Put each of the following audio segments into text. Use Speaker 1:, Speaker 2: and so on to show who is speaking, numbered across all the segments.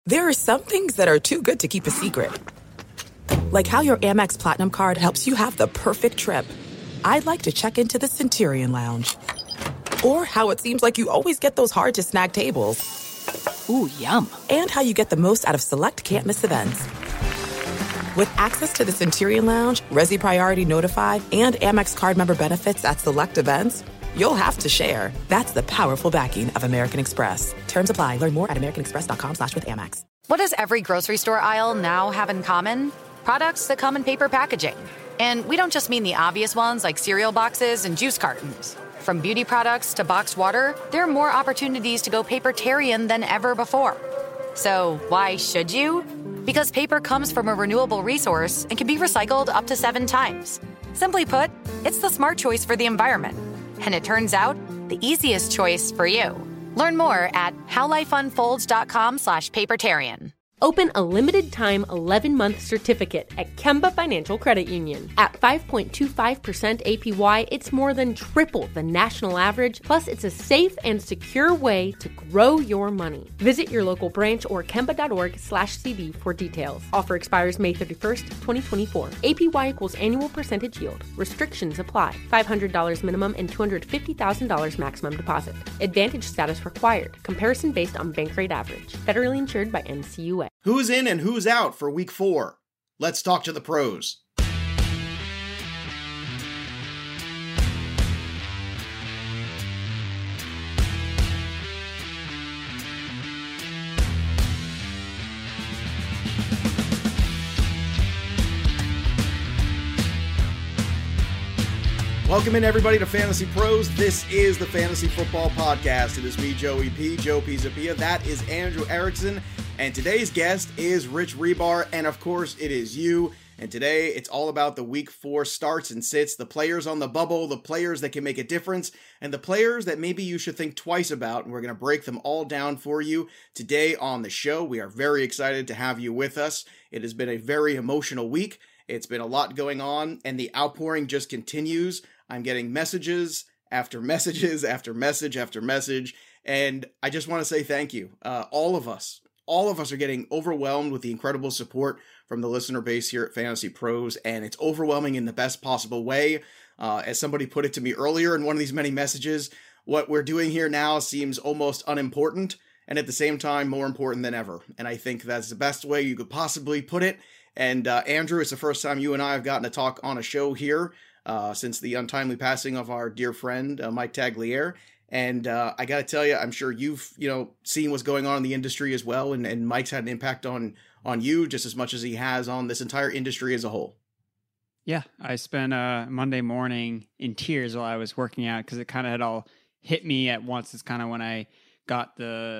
Speaker 1: There are some things that are too good to keep a secret. Like how your Amex Platinum card helps you have the perfect trip. I'd like to check into the Centurion Lounge. Or how it seems like you always get those hard-to-snag tables.
Speaker 2: Ooh, yum.
Speaker 1: And how you get the most out of select can't-miss events. With access to the Centurion Lounge, Resi Priority Notified, and Amex card member benefits at select events, you'll have to share. That's the powerful backing of American Express. Terms apply. Learn more at americanexpress.com/withAmex.
Speaker 3: What does every grocery store aisle now have in common? Products that come in paper packaging. And we don't just mean the obvious ones like cereal boxes and juice cartons. From beauty products to boxed water, there are more opportunities to go papertarian than ever before. So why should you? Because paper comes from a renewable resource and can be recycled up to 7 times. Simply put, it's the smart choice for the environment. And it turns out, the easiest choice for you. Learn more at howlifeunfolds.com/papertarian.
Speaker 4: Open a limited-time 11-month certificate at Kemba Financial Credit Union. At 5.25% APY, it's more than triple the national average, plus it's a safe and secure way to grow your money. Visit your local branch or kemba.org/cb for details. Offer expires May 31st, 2024. APY equals annual percentage yield. Restrictions apply. $500 minimum and $250,000 maximum deposit. Advantage status required. Comparison based on bank rate average. Federally insured by NCUA.
Speaker 5: Who's in and who's out for week 4? Let's talk to the pros. Welcome in, everybody, to Fantasy Pros. This is the Fantasy Football Podcast. It is me, Joey P. Joe Pizzapia. That is Andrew Erickson. And today's guest is Rich Hribar. And, of course, it is you. And today, it's all about the Week 4 starts and sits, the players on the bubble, the players that can make a difference, and the players that maybe you should think twice about. And we're going to break them all down for you today on the show. We are very excited to have you with us. It has been a very emotional week. It's been a lot going on, and the outpouring just continues. I'm getting messages after messages after message after message, and I just want to say thank you. All of us are getting overwhelmed with the incredible support from the listener base here at Fantasy Pros, and it's overwhelming in the best possible way. As somebody put it to me earlier in one of these many messages, what we're doing here now seems almost unimportant, and at the same time more important than ever. And I think that's the best way you could possibly put it. And Andrew, it's the first time you and I have gotten to talk on a show here since the untimely passing of our dear friend, Mike Tagliere. And I got to tell you, I'm sure you've, seen what's going on in the industry as well. And Mike's had an impact on you just as much as he has on this entire industry as a whole.
Speaker 2: Yeah, I spent Monday morning in tears while I was working out because it kind of had all hit me at once. It's kind of when I got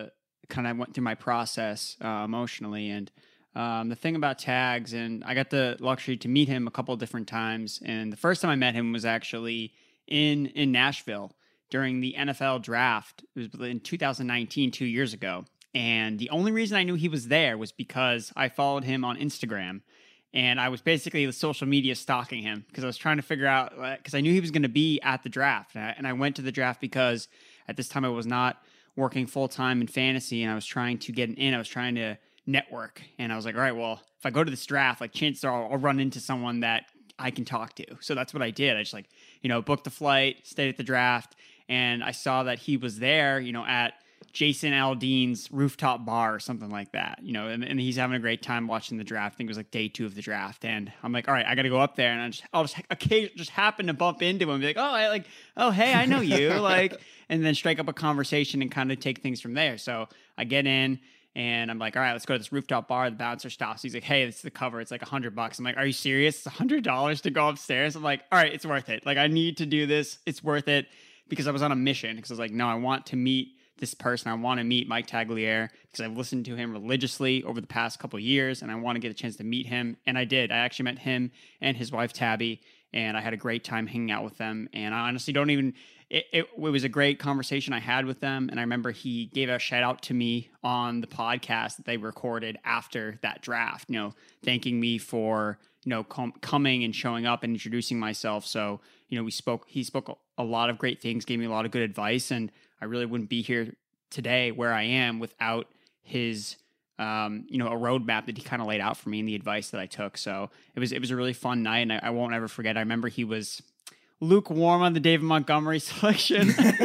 Speaker 2: went through my process emotionally. And the thing about Tags, and I got the luxury to meet him a couple of different times. And the first time I met him was actually in Nashville during the NFL draft. It was in 2019, 2 years ago. And the only reason I knew he was there was because I followed him on Instagram. And I was basically the social media stalking him because I was trying to figure out, because I knew he was going to be at the draft. And I went to the draft because at this time I was not working full-time in fantasy and I was trying to get in. I was trying to network. And I was like, all right, well, if I go to this draft, chances are I'll run into someone that I can talk to. So that's what I did. I just booked the flight, stayed at the draft, and I saw that he was there, at Jason Aldean's rooftop bar or something like that, and he's having a great time watching the draft. I think it was day 2 of the draft. And I'm like, all right, I got to go up there. And I'll just occasionally just happen to bump into him and be like, oh, hey, I know you. And then strike up a conversation and kind of take things from there. So I get in and I'm like, all right, let's go to this rooftop bar. The bouncer stops. He's like, hey, this is the cover. It's like $100. I'm like, are you serious? It's $100 to go upstairs. I'm like, all right, it's worth it. I need to do this. It's worth it because I was on a mission. Because I was like, no, I want to meet this person. I want to meet Mike Tagliere because I've listened to him religiously over the past couple of years and I want to get a chance to meet him. And I did. I actually met him and his wife, Tabby, and I had a great time hanging out with them. And I honestly don't even, it was a great conversation I had with them. And I remember he gave a shout out to me on the podcast that they recorded after that draft, thanking me for, coming and showing up and introducing myself. So, he spoke a lot of great things, gave me a lot of good advice, and I really wouldn't be here today where I am without his a roadmap that he kind of laid out for me and the advice that I took. So it was a really fun night, and I won't ever forget. I remember he was lukewarm on the David Montgomery selection.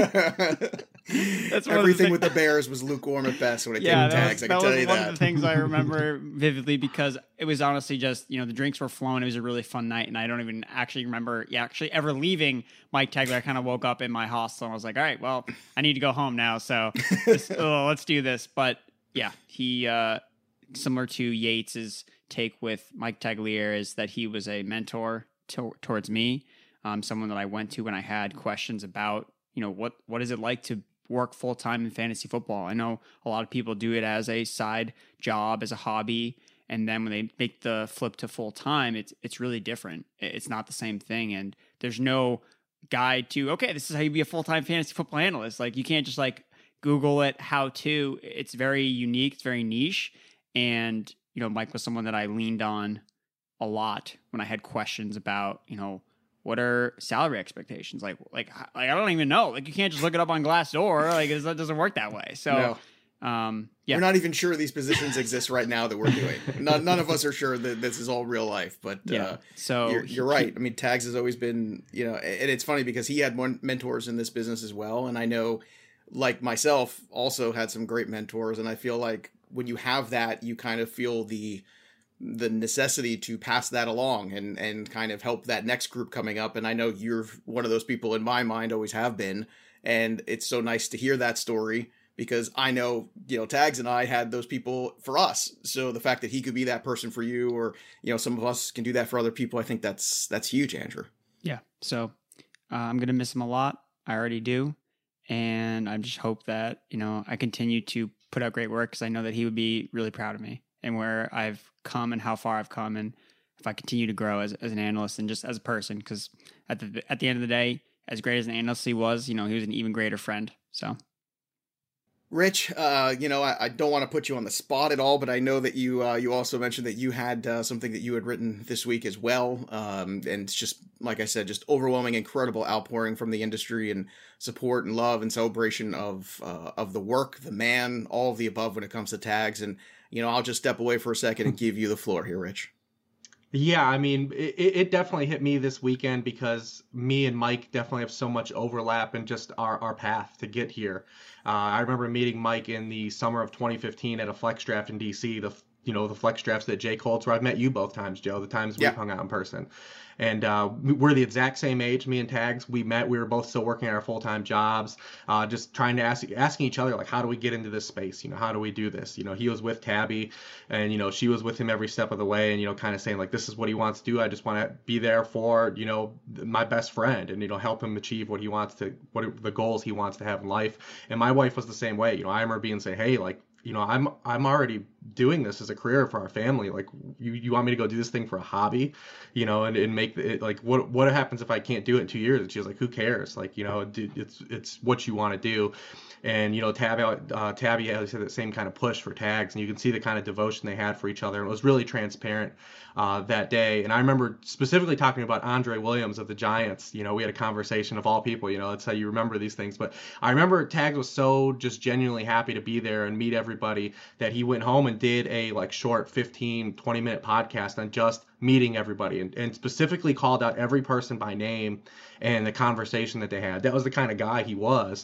Speaker 5: That's everything with the Bears was lukewarm at best when it came to tags. I can tell you that.
Speaker 2: That was one of the things I remember vividly, because it was honestly just, the drinks were flowing. It was a really fun night, and I don't even actually remember ever leaving Mike Tagler. I kind of woke up in my hostel and I was like, all right, well, I need to go home now, so let's do this. But yeah, he similar to Yates's take with Mike Tagliere is that he was a mentor towards me, someone that I went to when I had questions about, what is it like to work full-time in fantasy football. I know a lot of people do it as a side job, as a hobby, and then when they make the flip to full-time, it's really different. It's not the same thing, and there's no guide to, okay, this is how you be a full-time fantasy football analyst. Like, you can't just Google it, how to. It's very unique, it's very niche, and Mike was someone that I leaned on a lot when I had questions about, what are salary expectations? Like I don't even know. Like, you can't just look it up on Glassdoor. Like, that doesn't work that way. So,
Speaker 5: no. We're not even sure these positions exist right now that we're doing. None of us are sure that this is all real life. But so you're right. I mean, Tags has always been, and it's funny because he had more mentors in this business as well. And I know, like myself, also had some great mentors. And I feel like when you have that, you kind of feel the necessity to pass that along and kind of help that next group coming up. And I know you're one of those people in my mind, always have been. And it's so nice to hear that story because I know, Tags and I had those people for us. So the fact that he could be that person for you, or, some of us can do that for other people, I think that's huge, Andrew.
Speaker 2: Yeah. So I'm going to miss him a lot. I already do. And I just hope that, I continue to put out great work, because I know that he would be really proud of me and where I've come and how far I've come, and if I continue to grow as an analyst and just as a person, because at the end of the day, as great as an analyst he was, he was an even greater friend. So,
Speaker 5: Rich, I don't want to put you on the spot at all, but I know that you also mentioned that you had something that you had written this week as well, and it's just, like I said, just overwhelming, incredible outpouring from the industry and support and love and celebration of the work, the man, all of the above when it comes to Tags. And I'll just step away for a second and give you the floor here, Rich.
Speaker 6: Yeah, I mean, it definitely hit me this weekend because me and Mike definitely have so much overlap in just our path to get here. I remember meeting Mike in the summer of 2015 at a flex draft in DC, the flex drafts that Jake holds, where I've met you both times, Joe, the times we've hung out in person. And we're the exact same age, me and Tags. We met, we were both still working at our full-time jobs, just trying to asking each other, like, how do we get into this space? How do we do this? He was with Tabby, and, she was with him every step of the way, and, kind of saying, like, this is what he wants to do. I just want to be there for, my best friend and, help him achieve what the goals he wants to have in life. And my wife was the same way. I remember being saying, hey, like, I'm already doing this as a career for our family. Like, you want me to go do this thing for a hobby, and make it, like, what happens if I can't do it in 2 years? And she was like, who cares? Like, it's what you want to do. And, Tabby had that same kind of push for Tags, and you can see the kind of devotion they had for each other. And it was really transparent that day. And I remember specifically talking about Andre Williams of the Giants. We had a conversation of all people, that's how you remember these things. But I remember Tags was so just genuinely happy to be there and meet everybody that he went home and did a short 15-20 minute podcast on just meeting everybody and specifically called out every person by name and the conversation that they had. That was the kind of guy he was,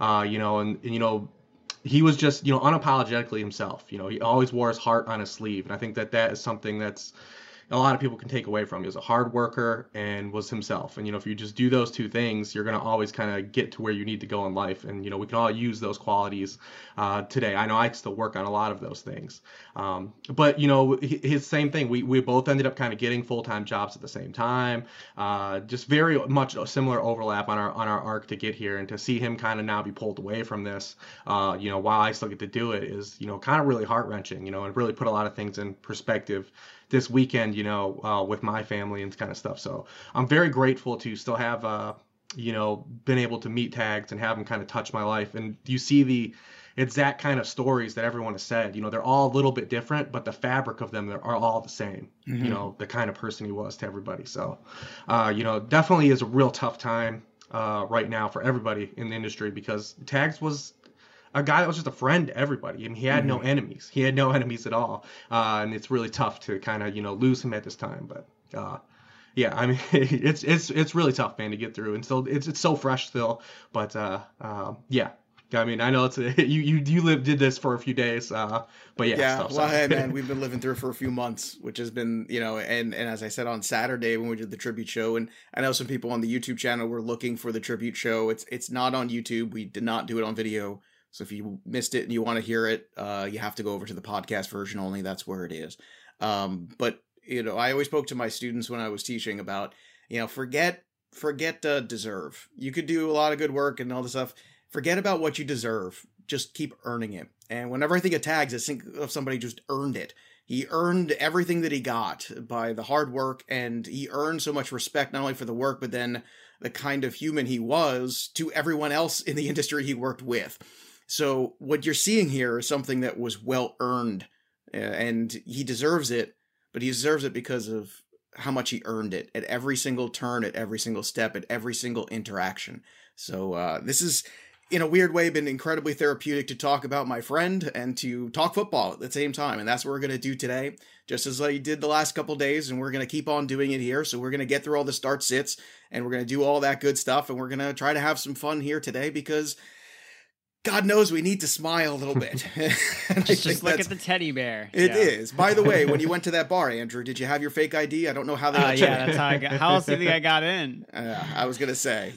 Speaker 6: he was just, unapologetically himself. He always wore his heart on his sleeve. And I think that is something that's a lot of people can take away from. He was a hard worker and was himself. And, if you just do those two things, you're going to always kind of get to where you need to go in life. And, we can all use those qualities today. I know I still work on a lot of those things. But, his same thing. We both ended up kind of getting full-time jobs at the same time. Just very much a similar overlap on our arc to get here. And to see him kind of now be pulled away from this, while I still get to do it is, kind of really heart-wrenching, and really put a lot of things in perspective this weekend, with my family and kind of stuff. So I'm very grateful to still have, been able to meet Tags and have him kind of touch my life. And you see the exact kind of stories that everyone has said, they're all a little bit different, but the fabric of them are all the same, the kind of person he was to everybody. So, definitely is a real tough time right now for everybody in the industry, because Tags was a guy that was just a friend to everybody. I mean, he had no enemies. He had no enemies at all. And it's really tough to kind of, lose him at this time. But yeah, I mean, it's really tough, man, to get through. And so it's so fresh still. But yeah. I mean, I know it's you did this for a few days, but yeah.
Speaker 5: Yeah, well, hey, man, we've been living through it for a few months, which has been, and as I said on Saturday when we did the tribute show, and I know some people on the YouTube channel were looking for the tribute show. It's not on YouTube. We did not do it on video. So if you missed it and you want to hear it, you have to go over to the podcast version only. That's where it is. But I always spoke to my students when I was teaching about, forget deserve. You could do a lot of good work and all this stuff. Forget about what you deserve. Just keep earning it. And whenever I think of tags, I think of somebody just earned it. He earned everything that he got by the hard work, and he earned so much respect, not only for the work, but then the kind of human he was to everyone else in the industry he worked with. So what you're seeing here is something that was well earned, and he deserves it, but he deserves it because of how much he earned it at every single turn, at every single step, at every single interaction. So this is, in a weird way, been incredibly therapeutic to talk about my friend and to talk football at the same time. And that's what we're going to do today, just as I did the last couple days. And we're going to keep on doing it here. So we're going to get through all the start sits and we're going to do all that good stuff. And we're going to try to have some fun here today because God knows we need to smile a little bit.
Speaker 2: just look at the teddy bear.
Speaker 5: It is. By the way, when you went to that bar, Andrew, did you have your fake ID? I don't know how they got
Speaker 2: yeah, that's how I got. How else do you think I got in?
Speaker 5: I was going to say,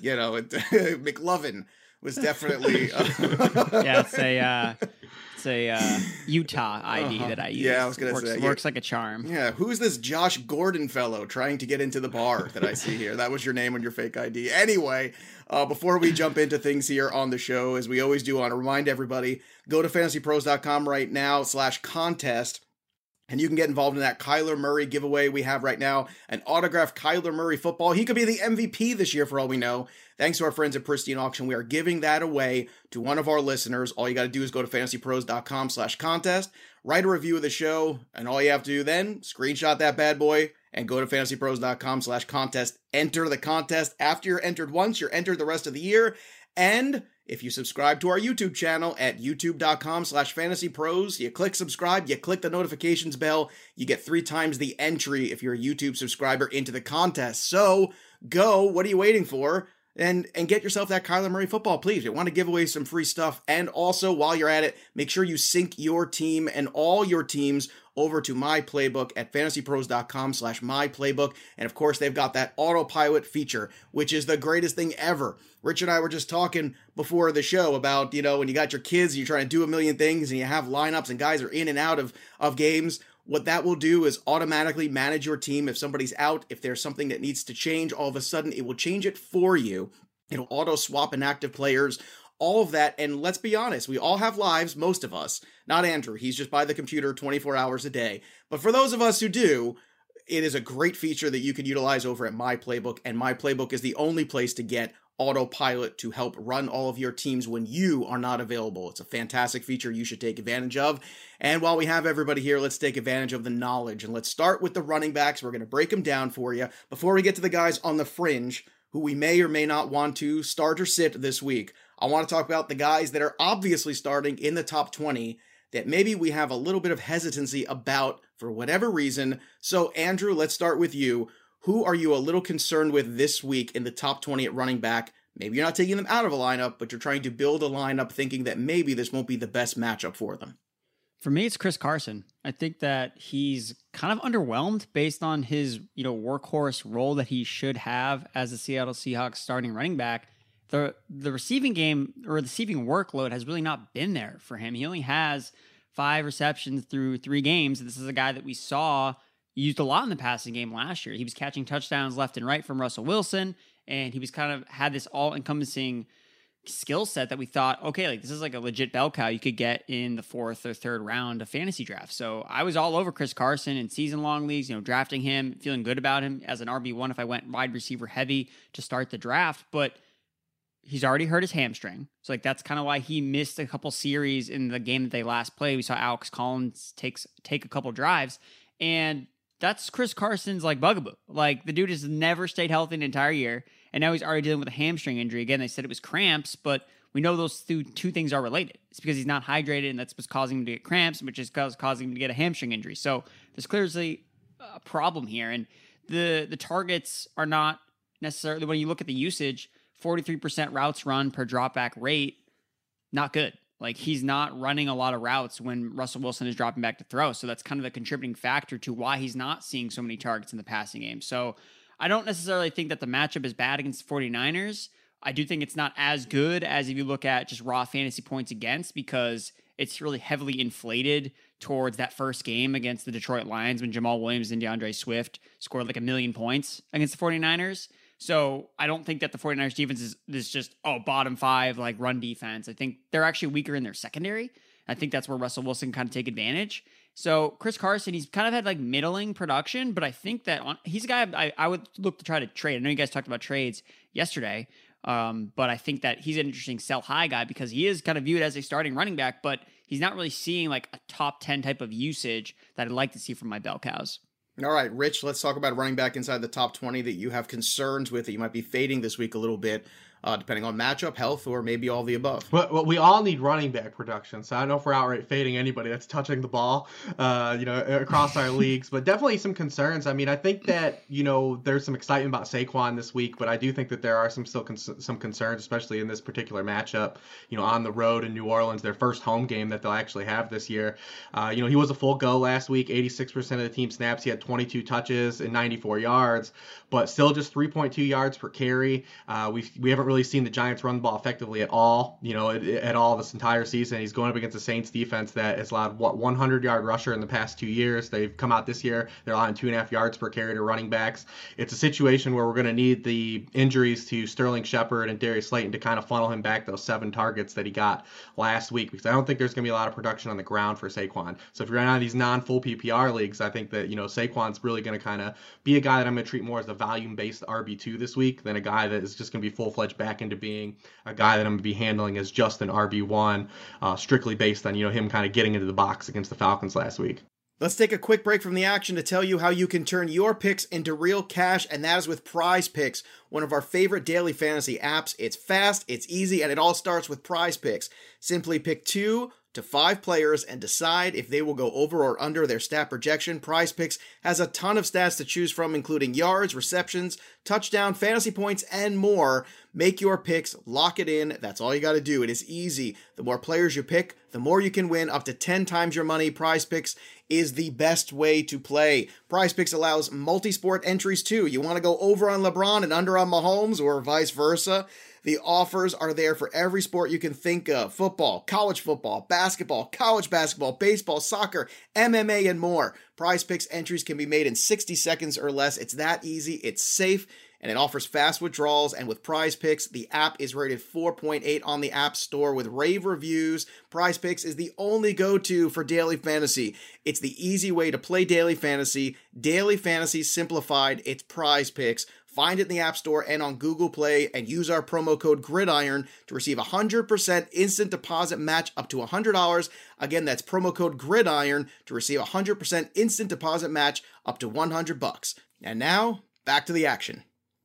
Speaker 5: McLovin was definitely
Speaker 2: yeah, it's a Utah ID that I use.
Speaker 5: Yeah, I was gonna say
Speaker 2: works like a charm.
Speaker 5: Yeah, who's this Josh Gordon fellow trying to get into the bar that I see here? That was your name on your fake ID. Anyway, before we jump into things here on the show, as we always do, I want to remind everybody, go to fantasypros.com right now /contest. And you can get involved in that Kyler Murray giveaway we have right now, an autographed Kyler Murray football. He could be the MVP this year for all we know. Thanks to our friends at Pristine Auction, we are giving that away to one of our listeners. All you got to do is go to fantasypros.com /contest, write a review of the show, and all you have to do then, screenshot that bad boy and go to fantasypros.com /contest. Enter the contest. After you're entered once, you're entered the rest of the year. And if you subscribe to our YouTube channel at youtube.com /fantasypros, you click subscribe, you click the notifications bell, you get 3 times the entry if you're a YouTube subscriber into the contest. So go, what are you waiting for? And get yourself that Kyler Murray football, please. We want to give away some free stuff. And also, while you're at it, make sure you sync your team and all your teams over to My Playbook at fantasypros.com /myplaybook. And of course, they've got that autopilot feature, which is the greatest thing ever. Rich and I were just talking before the show about, when you got your kids, you're trying to do a million things and you have lineups and guys are in and out of games. What that will do is automatically manage your team. If somebody's out, if there's something that needs to change, all of a sudden it will change it for you. It'll auto swap inactive players, all of that. And let's be honest, we all have lives, most of us. Not Andrew, he's just by the computer 24 hours a day. But for those of us who do, it is a great feature that you can utilize over at My Playbook. And My Playbook is the only place to get autopilot to help run all of your teams when you are not available. It's a fantastic feature you should take advantage of. And while we have everybody here, let's take advantage of the knowledge. And let's start with the running backs. We're going to break them down for you. Before we get to the guys on the fringe, who we may or may not want to start or sit this week, I want to talk about the guys that are obviously starting in the top 20 that maybe we have a little bit of hesitancy about for whatever reason. So Andrew, let's start with you. Who are you a little concerned with this week in the top 20 at running back? Maybe you're not taking them out of a lineup, but you're trying to build a lineup thinking that maybe this won't be the best matchup for them.
Speaker 2: For me, it's Chris Carson. I think that he's kind of underwhelmed based on his, workhorse role that he should have as the Seattle Seahawks starting running back. The receiving game or the receiving workload has really not been there for him. He only has 5 receptions through 3 games. This is a guy that we saw used a lot in the passing game last year. He was catching touchdowns left and right from Russell Wilson, and he was kind of had this all-encompassing skill set that we thought, okay, this is like a legit bell cow you could get in the 4th or 3rd round of fantasy draft. So I was all over Chris Carson in season-long leagues, drafting him, feeling good about him as an RB1 if I went wide receiver heavy to start the draft, but he's already hurt his hamstring. So that's kind of why he missed a couple series in the game that they last played. We saw Alex Collins take a couple drives, and that's Chris Carson's bugaboo. The dude has never stayed healthy an entire year, and now he's already dealing with a hamstring injury. Again, they said it was cramps, but we know those two things are related. It's because he's not hydrated, and that's what's causing him to get cramps, which is causing him to get a hamstring injury. So there's clearly a problem here. And the targets are not necessarily, when you look at the usage, 43% routes run per dropback rate, not good. Like, he's not running a lot of routes when Russell Wilson is dropping back to throw. So that's kind of the contributing factor to why he's not seeing so many targets in the passing game. So I don't necessarily think that the matchup is bad against the 49ers. I do think it's not as good as if you look at just raw fantasy points against, because it's really heavily inflated towards that first game against the Detroit Lions when Jamal Williams and DeAndre Swift scored like 1 million points against the 49ers. So I don't think that the 49ers defense is just, bottom 5, like, run defense. I think they're actually weaker in their secondary. I think that's where Russell Wilson kind of take advantage. So Chris Carson, he's kind of had like middling production, but I think that he's a guy I would look to try to trade. I know you guys talked about trades yesterday, but I think that he's an interesting sell high guy because he is kind of viewed as a starting running back, but he's not really seeing like a top 10 type of usage that I'd like to see from my bell cows.
Speaker 5: All right, Rich, let's talk about running back inside the top 20 that you have concerns with, that you might be fading this week a little bit, depending on matchup, health, or maybe all the above.
Speaker 6: Well, we all need running back production, so I don't know if we're outright fading anybody that's touching the ball, across our leagues, but definitely some concerns. I mean, I think that, there's some excitement about Saquon this week, but I do think that there are some concerns, especially in this particular matchup, on the road in New Orleans, their first home game that they'll actually have this year. He was a full go last week, 86% of the team snaps. He had 22 touches and 94 yards, but still just 3.2 yards per carry. We haven't really seen the Giants run the ball effectively at all, at all this entire season. He's going up against the Saints defense that has allowed 100-yard rusher in the past 2 years. They've come out this year, they're allowing 2.5 yards per carry to running backs. It's a situation where we're going to need the injuries to Sterling Shepard and Darius Slayton to kind of funnel him back those 7 targets that he got last week, because I don't think there's going to be a lot of production on the ground for Saquon. So if you're in these non-full PPR leagues, I think that, Saquon's really going to kind of be a guy that I'm going to treat more as a volume-based RB2 this week than a guy that is just going to be full-fledged back into being a guy that I'm going to be handling as just an RB1, strictly based on, him kind of getting into the box against the Falcons last week.
Speaker 5: Let's take a quick break from the action to tell you how you can turn your picks into real cash, and that is with Prize Picks, one of our favorite daily fantasy apps. It's fast, it's easy, and it all starts with Prize Picks. Simply pick 2 to 5 players and decide if they will go over or under their stat projection. Prize Picks has a ton of stats to choose from, including yards, receptions, touchdown, fantasy points, and more. Make your picks, lock it in. That's all you got to do. It is easy. The more players you pick, the more you can win, up to 10 times your money. Prize Picks is the best way to play. Prize Picks allows multi-sport entries too. You want to go over on LeBron and under on Mahomes, or vice versa? The offers are there for every sport you can think of: football, college football, basketball, college basketball, baseball, soccer, MMA, and more. Prize Picks entries can be made in 60 seconds or less. It's that easy, it's safe, and it offers fast withdrawals. And with Prize Picks, the app is rated 4.8 on the App Store with rave reviews. Prize Picks is the only go-to for daily fantasy. It's the easy way to play daily fantasy. Daily fantasy simplified. It's Prize Picks. Find it in the App Store and on Google Play, and use our promo code GRIDIRON to receive 100% instant deposit match up to $100. Again, that's promo code GRIDIRON to receive 100% instant deposit match up to $100. And now, back to the action.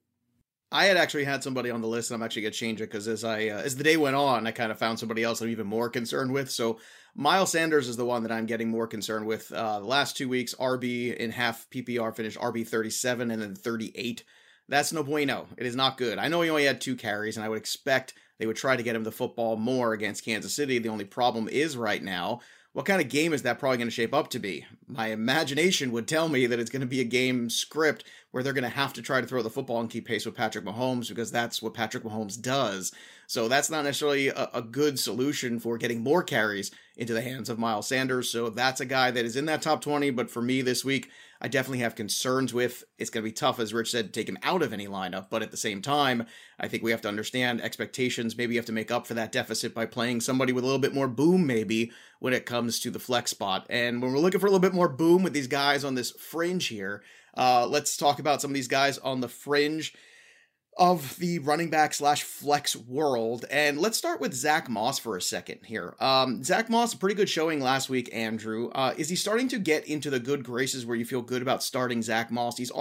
Speaker 5: I had actually had somebody on the list, and I'm actually going to change it because as the day went on, I kind of found somebody else I'm even more concerned with. So Miles Sanders is the one that I'm getting more concerned with. The last 2 weeks, RB in half PPR finished RB 37 and then 38. That's no bueno. It is not good. I know he only had 2 carries, and I would expect they would try to get him the football more against Kansas City. The only problem is right now, what kind of game is that probably going to shape up to be? My imagination would tell me that it's going to be a game script where they're going to have to try to throw the football and keep pace with Patrick Mahomes, because that's what Patrick Mahomes does. So that's not necessarily a good solution for getting more carries into the hands of Miles Sanders. So that's a guy that is in that top 20, but for me this week, I definitely have concerns with. It's going to be tough, as Rich said, to take him out of any lineup, but at the same time, I think we have to understand expectations. Maybe you have to make up for that deficit by playing somebody with a little bit more boom, maybe, when it comes to the flex spot. And when we're looking for a little bit more boom with these guys on this fringe here, let's talk about some of these guys on the fringe. of the running back / flex world. And let's start with Zach Moss for a second here. Zach Moss, a pretty good showing last week, Andrew. Is he starting to get into the good graces where you feel good about starting Zach Moss? He's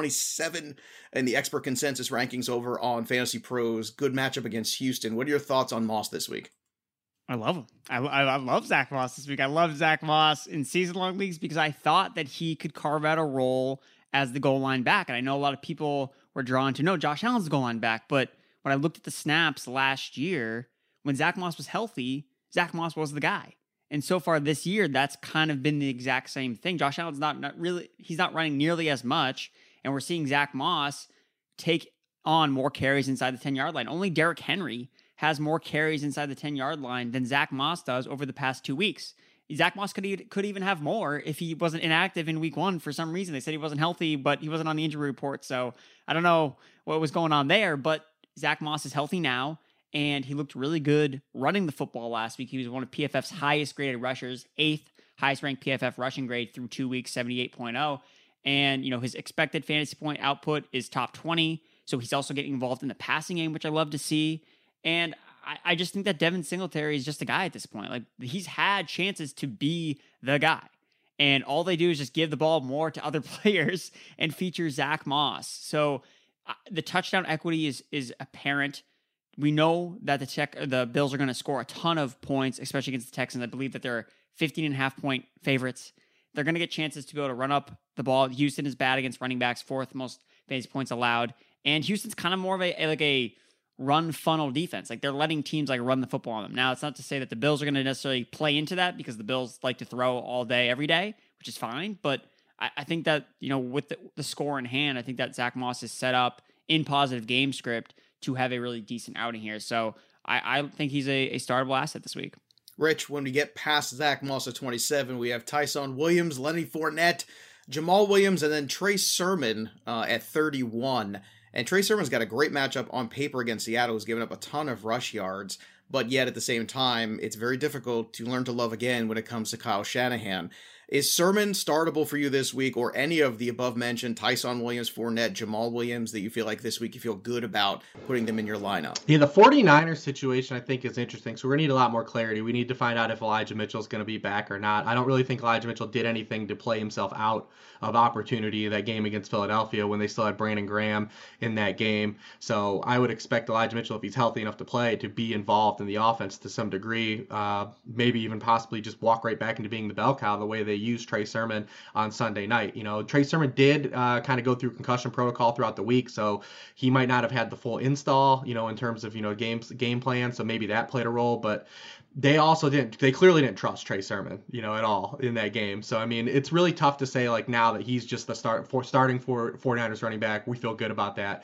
Speaker 5: RB27 in the expert consensus rankings over on Fantasy Pros. Good matchup against Houston. What are your thoughts on Moss this week?
Speaker 2: I love him. I love Zach Moss this week. I love Zach Moss in season-long leagues because I thought that he could carve out a role as the goal line back. And I know a lot of people were drawn to, no, Josh Allen's the goal line back. But when I looked at the snaps last year, when Zach Moss was healthy, Zach Moss was the guy. And so far this year, that's kind of been the exact same thing. Josh Allen's not really, he's not running nearly as much. And we're seeing Zach Moss take on more carries inside the 10-yard line. Only Derrick Henry has more carries inside the 10-yard line than Zach Moss does over the past 2 weeks. Zach Moss could even have more if he wasn't inactive in week 1 for some reason. They said he wasn't healthy, but he wasn't on the injury report. So I don't know what was going on there, but Zach Moss is healthy now, and he looked really good running the football last week. He was one of PFF's highest graded rushers, 8th highest ranked PFF rushing grade through 2 weeks, 78.0. And, his expected fantasy point output is top 20. So he's also getting involved in the passing game, which I love to see. And I just think that Devin Singletary is just a guy at this point. Like, he's had chances to be the guy. And all they do is just give the ball more to other players and feature Zach Moss. So the touchdown equity is apparent. We know that the Bills are going to score a ton of points, especially against the Texans. I believe that they're 15.5-point favorites. They're going to get chances to be able to run up the ball. Houston is bad against running backs, 4th most fantasy points allowed. And Houston's kind of more of a run funnel defense. Like, they're letting teams run the football on them. Now, it's not to say that the Bills are going to necessarily play into that, because the Bills like to throw all day, every day, which is fine. But I think that, with the score in hand, I think that Zach Moss is set up in positive game script to have a really decent outing here. So I think he's a startable asset this week.
Speaker 5: Rich, when we get past Zach Moss at 27, we have Tyson Williams, Lenny Fournette, Jamal Williams, and then Trey Sermon at 31. And Trey Sermon's got a great matchup on paper against Seattle, who's given up a ton of rush yards, but yet at the same time, it's very difficult to learn to love again when it comes to Kyle Shanahan. Is Sermon startable for you this week, or any of the above-mentioned Tyson Williams, Fournette, Jamal Williams, that you feel like this week you feel good about putting them in your lineup?
Speaker 6: Yeah, the 49ers situation I think is interesting, so we're going to need a lot more clarity. We need to find out if Elijah Mitchell is going to be back or not. I don't really think Elijah Mitchell did anything to play himself out of opportunity that game against Philadelphia when they still had Brandon Graham in that game. So I would expect Elijah Mitchell, if he's healthy enough to play, to be involved in the offense to some degree, maybe even possibly just walk right back into being the bell cow the way they used Trey Sermon on Sunday night. Trey Sermon did kind of go through concussion protocol throughout the week, so he might not have had the full install, in terms of, game plan, so maybe that played a role, but they clearly didn't trust Trey Sermon, at all in that game. So, I mean, it's really tough to say, now that he's just the starting for 49ers running back, we feel good about that.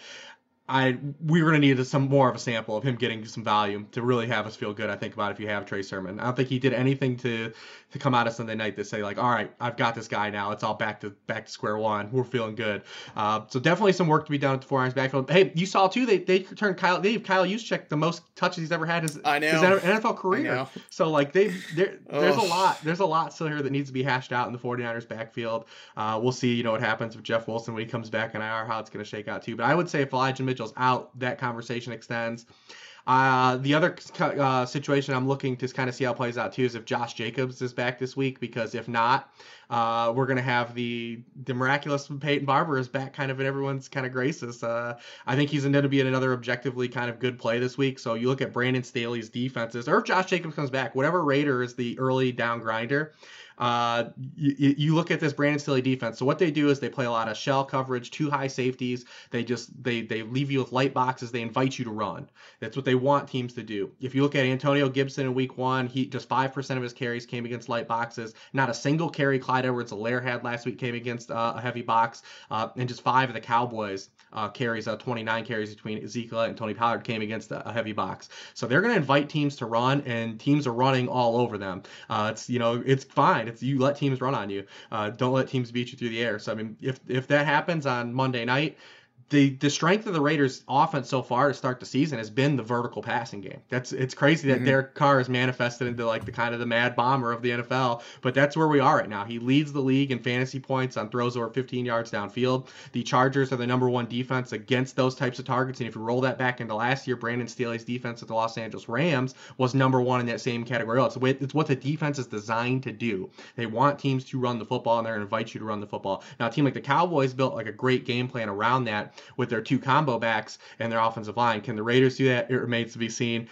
Speaker 6: We're going to need some more of a sample of him getting some volume to really have us feel good, I think, about if you have Trey Sermon. I don't think he did anything to come out of Sunday night to say, all right, I've got this guy now. It's all back to square one. We're feeling good. So definitely some work to be done at the 49ers backfield. Hey, you saw, too, they gave Kyle Juszczyk the most touches he's ever had his NFL career. So, there's a lot still here that needs to be hashed out in the 49ers backfield. We'll see, what happens with Jeff Wilson when he comes back in IR, how it's going to shake out, too. But I would say if Elijah Mitchell's out, that conversation extends. The other situation I'm looking to kind of see how it plays out too is if Josh Jacobs is back this week, because if not, we're going to have the miraculous Peyton Barber is back kind of in everyone's kind of graces. I think he's going to be another objectively kind of good play this week. So you look at Brandon Staley's defenses, or if Josh Jacobs comes back, whatever Raider is the early down grinder, you look at this Brandon Staley defense. So what they do is they play a lot of shell coverage, 2 high safeties. They leave you with light boxes. They invite you to run. That's what they want teams to do. If you look at Antonio Gibson in week 1, he just 5% of his carries came against light boxes. Not a single carry Clyde Edwards-Helaire had last week came against a heavy box, and just 5 of the Cowboys carries, 29 carries between Ezekiel and Tony Pollard came against a heavy box. So they're going to invite teams to run, and teams are running all over them. It's fine. It's you let teams run on you. Don't let teams beat you through the air. So I mean, if that happens on Monday night, the strength of the Raiders offense so far to start the season has been the vertical passing game. It's crazy that Derek Carr is manifested into like the mad bomber of the NFL, but that's where we are right now. He leads the league in fantasy points on throws over 15 yards downfield. The Chargers are the number one defense against those types of targets, and if you roll that back into last year, Brandon Staley's defense at the Los Angeles Rams was number one in that same category. It's what the defense is designed to do. They want teams to run the football, and they're going to invite you to run the football. Now, a team like the Cowboys built like a great game plan around that with their two combo backs and their offensive line. Can the Raiders do that? It remains to be seen.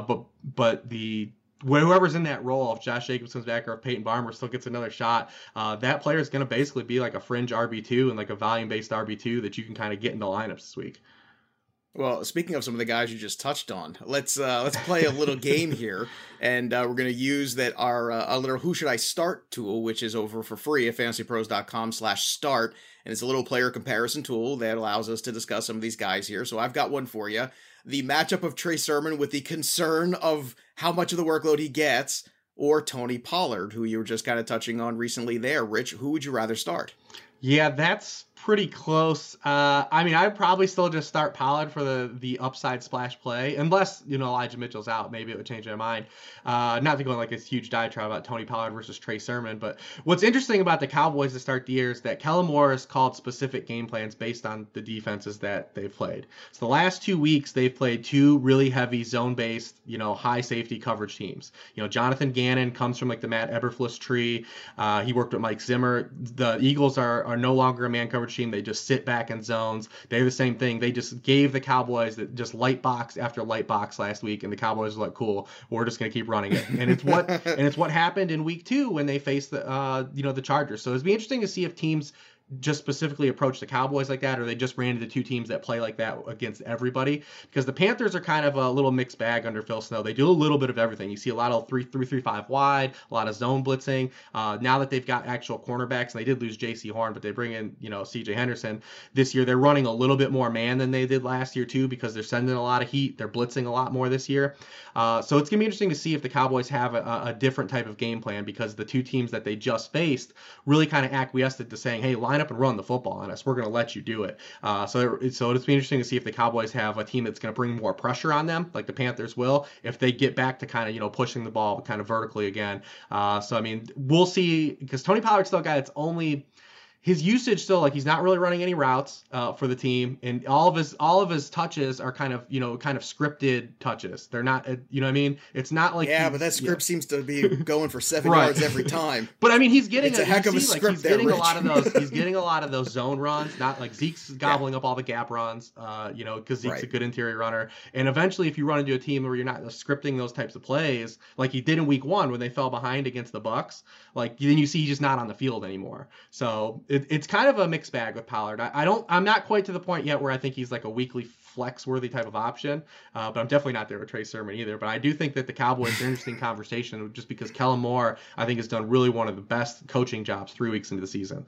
Speaker 6: But whoever's in that role, if Josh Jacobs comes back or if Peyton Barber still gets another shot, that player is going to basically be like a fringe RB2 and like a volume-based RB2 that you can kind of get into lineups this week.
Speaker 5: Well, speaking of some of the guys you just touched on, let's play a little game here, and we're going to use that our little Who Should I Start tool, which is over for free at fantasypros.com/start, and it's a little player comparison tool that allows us to discuss some of these guys here. So I've got one for you: the matchup of Trey Sermon with the concern of how much of the workload he gets, or Tony Pollard, who you were just kind of touching on recently there. Rich, who would you rather start?
Speaker 6: Yeah, that's pretty close. I mean, I'd probably still just start Pollard for the upside splash play, unless, Elijah Mitchell's out. Maybe it would change my mind. Not to go on like this huge diatribe about Tony Pollard versus Trey Sermon, but what's interesting about the Cowboys to start the year is that Kellen Moore has called specific game plans based on the defenses that they've played. So the last 2 weeks, they've played two really heavy zone-based, high safety coverage teams. Jonathan Gannon comes from like the Matt Eberflus tree. He worked with Mike Zimmer. The Eagles are no longer a man coverage team. They just sit back in zones. They're the same thing. They just gave the Cowboys that just light box after light box last week, and the Cowboys were like, cool, we're just going to keep running it. And it's what happened in week 2 when they faced the Chargers. So it'd be interesting to see if teams just specifically approach the Cowboys like that, or they just ran into two teams that play like that against everybody, because the Panthers are kind of a little mixed bag under Phil Snow. They do a little bit of everything. You see a lot of 3-3-5 wide, a lot of zone blitzing. Now that they've got actual cornerbacks, and they did lose J.C. Horn, but they bring in C.J. Henderson this year. They're running a little bit more man than they did last year too, because they're sending a lot of heat. They're blitzing a lot more this year. So it's gonna be interesting to see if the Cowboys have a different type of game plan, because the two teams that they just faced really kind of acquiesced to saying, hey, line up and run the football on us. We're going to let you do it. So it's be interesting to see if the Cowboys have a team that's going to bring more pressure on them, like the Panthers will, if they get back to kind of, pushing the ball kind of vertically again. So, I mean, we'll see, because Tony Pollard's still a guy that's only... His usage still, like, he's not really running any routes for the team, and all of his touches are kind of scripted touches. They're not, what I mean? It's not like
Speaker 5: but that script seems to be going for 7 yards every time.
Speaker 6: But I mean, he's getting
Speaker 5: a heck of a script.
Speaker 6: He's getting a lot of those. He's getting a lot of those zone runs. Not like Zeke's gobbling up all the gap runs. Because Zeke's a good interior runner. And eventually, if you run into a team where you're not scripting those types of plays, like he did in Week 1 when they fell behind against the Bucs, like then you see he's just not on the field anymore. So it's kind of a mixed bag with Pollard. I'm not quite to the point yet where I think he's like a weekly flex worthy type of option, but I'm definitely not there with Trey Sermon either. But I do think that the Cowboys are an interesting conversation, just because Kellen Moore, I think, has done really one of the best coaching jobs 3 weeks into the season.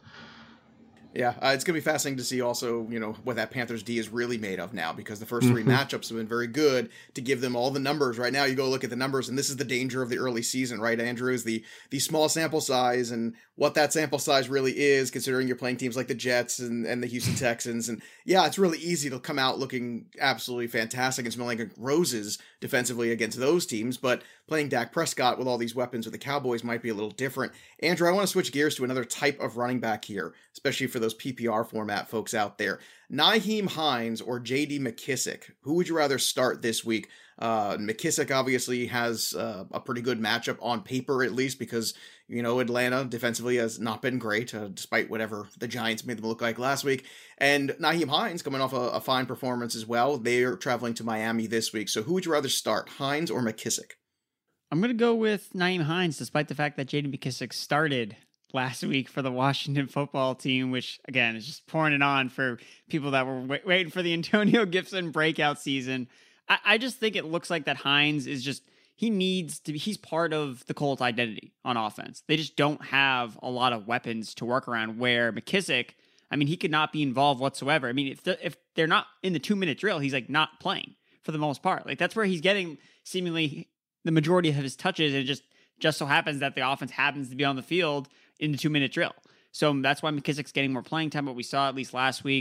Speaker 5: Yeah, it's going to be fascinating to see also, what that Panthers D is really made of now, because the first 3 matchups have been very good to give them all the numbers. Right now, you go look at the numbers, and this is the danger of the early season, right, Andrew, is the small sample size and what that sample size really is, considering you're playing teams like the Jets and the Houston Texans. And yeah, it's really easy to come out looking absolutely fantastic and smelling like roses defensively against those teams, but playing Dak Prescott with all these weapons with the Cowboys might be a little different. Andrew, I want to switch gears to another type of running back here, especially for those PPR format folks out there. Nyheim Hines or J.D. McKissic, who would you rather start this week? McKissic obviously has a pretty good matchup on paper, at least, because, Atlanta defensively has not been great, despite whatever the Giants made them look like last week. And Nyheim Hines coming off a fine performance as well. They are traveling to Miami this week. So who would you rather start, Hines or McKissic?
Speaker 2: I'm going to go with Nyheim Hines, despite the fact that J.D. McKissic started last week for the Washington football team, which, again, is just pouring it on for people that were waiting for the Antonio Gibson breakout season. I just think it looks like that Hines is just, he's part of the Colts identity on offense. They just don't have a lot of weapons to work around, where McKissic, I mean, he could not be involved whatsoever. I mean, if they're not in the 2-minute drill, he's like not playing for the most part. Like that's where he's getting seemingly the majority of his touches. And it just so happens that the offense happens to be on the field in the 2-minute drill. So that's why McKissic's getting more playing time, what we saw at least last week.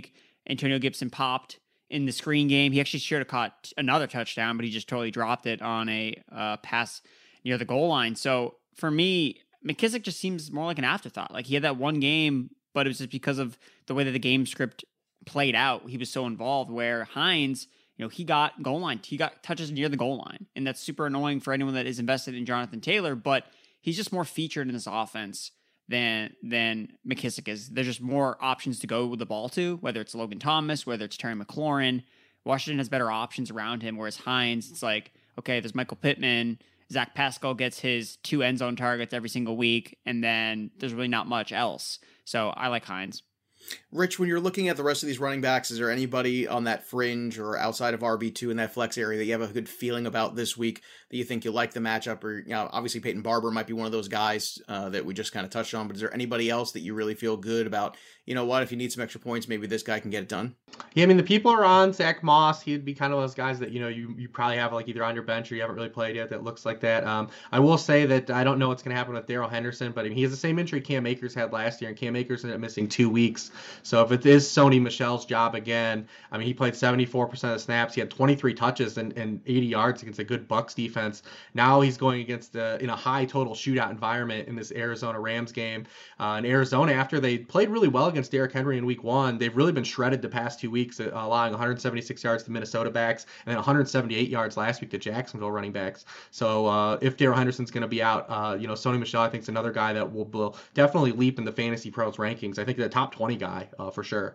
Speaker 2: Antonio Gibson popped in the screen game. He actually should have caught another touchdown, but he just totally dropped it on a pass near the goal line. So for me, McKissic just seems more like an afterthought. Like he had that one game, but it was just because of the way that the game script played out. He was so involved, where Hines, he got goal line. He got touches near the goal line. And that's super annoying for anyone that is invested in Jonathan Taylor, but he's just more featured in this offense than McKissic is. There's just more options to go with the ball to, whether it's Logan Thomas, whether it's Terry McLaurin. Washington has better options around him, whereas Hines, it's like, okay, there's Michael Pittman, Zach Pascal gets his 2 end zone targets every single week, and then there's really not much else. So I like Hines.
Speaker 5: Rich, when you're looking at the rest of these running backs, is there anybody on that fringe or outside of RB2 in that flex area that you have a good feeling about this week that you think you'll like the matchup? Or, obviously Peyton Barber might be one of those guys that we just kind of touched on, but is there anybody else that you really feel good about? If you need some extra points, maybe this guy can get it done?
Speaker 6: Yeah, I mean, the people are on Zach Moss. He'd be kind of those guys that, you probably have like either on your bench or you haven't really played yet that looks like that. I will say that I don't know what's going to happen with Darrell Henderson, but he has the same injury Cam Akers had last year, and Cam Akers ended up missing 2 weeks. So if it is Sony Michel's job again, I mean, he played 74% of the snaps. He had 23 touches and 80 yards against a good Bucs defense. Now he's going against in a high total shootout environment in this Arizona Rams game. In Arizona, after they played really well against Derrick Henry in week 1, they've really been shredded the past 2 weeks, allowing 176 yards to Minnesota backs and then 178 yards last week to Jacksonville running backs. So if Darrell Henderson's going to be out, Sony Michel, I think, is another guy that will definitely leap in the Fantasy Pros rankings. I think the top 20 guy for sure.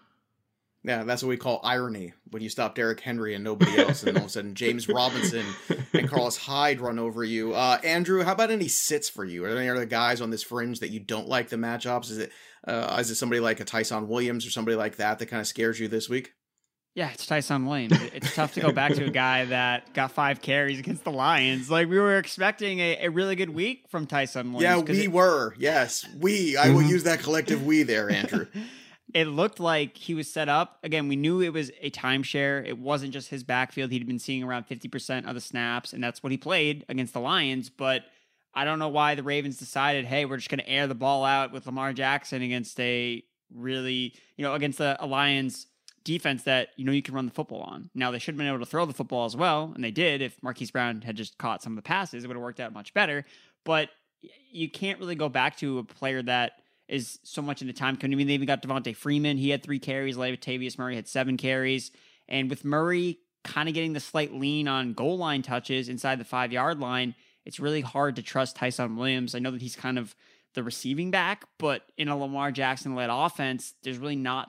Speaker 5: Yeah, that's what we call irony, when you stop Derrick Henry and nobody else, and all of a sudden James Robinson and Carlos Hyde run over you. Andrew, how about any sits for you? Are there any other guys on this fringe that you don't like the matchups? Is it somebody like a Tyson Williams or somebody like that kind of scares you this week?
Speaker 2: Yeah, it's Tyson Williams. It's tough to go back to a guy that got 5 carries against the Lions. Like, we were expecting a really good week from Tyson Williams.
Speaker 5: Yeah, we were. Yes, we. I will use that collective we there, Andrew.
Speaker 2: It looked like he was set up. Again, we knew it was a timeshare. It wasn't just his backfield. He'd been seeing around 50% of the snaps, and that's what he played against the Lions. But I don't know why the Ravens decided, hey, we're just going to air the ball out with Lamar Jackson against a really, against a Lions defense that, you can run the football on. Now, they should have been able to throw the football as well, and they did. If Marquise Brown had just caught some of the passes, it would have worked out much better. But you can't really go back to a player that is so much in the time. I mean, they even got Devontae Freeman. He had 3 carries. Latavius Murray had 7 carries. And with Murray kind of getting the slight lean on goal line touches inside the 5-yard line, it's really hard to trust Tyson Williams. I know that he's kind of the receiving back, but in a Lamar Jackson-led offense, there's really not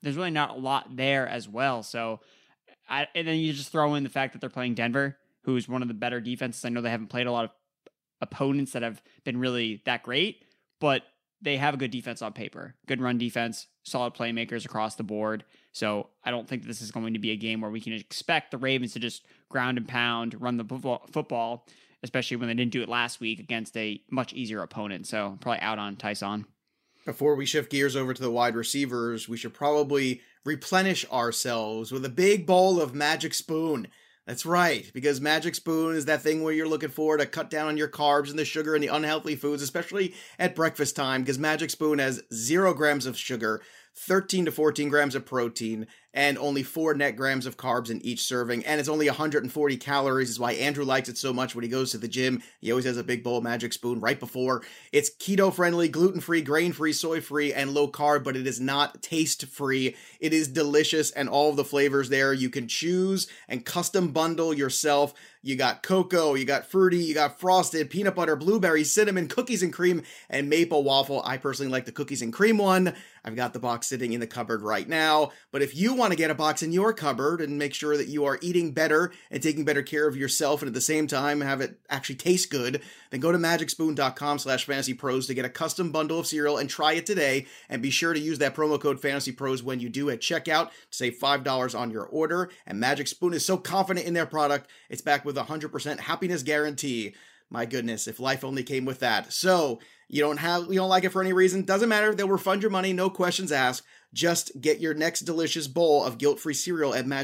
Speaker 2: a lot there as well. So, and then you just throw in the fact that they're playing Denver, who's one of the better defenses. I know they haven't played a lot of opponents that have been really that great, but they have a good defense on paper, good run defense, solid playmakers across the board. So I don't think this is going to be a game where we can expect the Ravens to just ground and pound, run the football, especially when they didn't do it last week against a much easier opponent. So probably out on Tyson.
Speaker 5: Before we shift gears over to the wide receivers, we should probably replenish ourselves with a big bowl of Magic Spoon. That's right, because Magic Spoon is that thing where you're looking for to cut down on your carbs and the sugar and the unhealthy foods, especially at breakfast time, because Magic Spoon has 0 grams of sugar, 13 to 14 grams of protein, and only 4 net grams of carbs in each serving, and it's only 140 calories. Is why Andrew likes it so much when he goes to the gym. He always has a big bowl of Magic Spoon right before. It's keto-friendly, gluten-free, grain-free, soy-free, and low-carb, but it is not taste-free. It is delicious, and all of the flavors there. You can choose and custom bundle yourself. You got cocoa, you got fruity, you got frosted, peanut butter, blueberry, cinnamon, cookies and cream, and maple waffle. I personally like the cookies and cream one. I've got the box sitting in the cupboard right now. But if you want to get a box in your cupboard and make sure that you are eating better and taking better care of yourself and at the same time have it actually taste good, then go to magicspoon.com/fantasypros to get a custom bundle of cereal and try it today. And be sure to use that promo code fantasypros when you do at checkout to save $5 on your order. And Magic Spoon is so confident in their product, it's backed with a 100% happiness guarantee. My goodness, if life only came with that. So, you don't like it for any reason, doesn't matter. They'll refund your money, no questions asked. Just get your next delicious bowl of guilt-free cereal at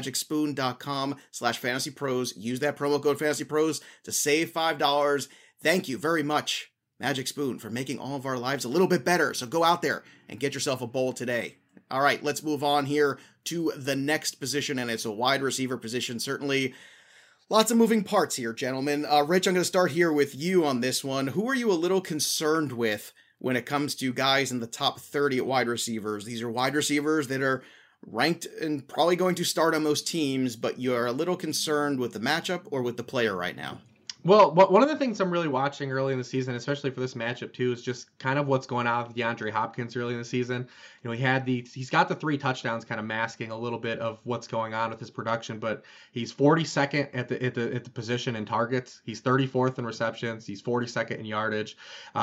Speaker 5: magicspoon.com/fantasypros. Use that promo code fantasypros to save $5. Thank you very much, Magic Spoon, for making all of our lives a little bit better. So go out there and get yourself a bowl today. All right, let's move on here to the next position, and it's a wide receiver position. Certainly lots of moving parts here, gentlemen. Rich, I'm going to start here with you on this one. Who are you a little concerned with when it comes to guys in the top 30 at wide receivers? These are wide receivers that are ranked and probably going to start on most teams, but you're a little concerned with the matchup or with the player right now.
Speaker 6: Well, one of the things I'm really watching early in the season, especially for this matchup too, is just kind of what's going on with DeAndre Hopkins early in the season. You know, he's got the 3 touchdowns, kind of masking a little bit of what's going on with his production, but he's 42nd at the position in targets. He's 34th in receptions. He's 42nd in yardage.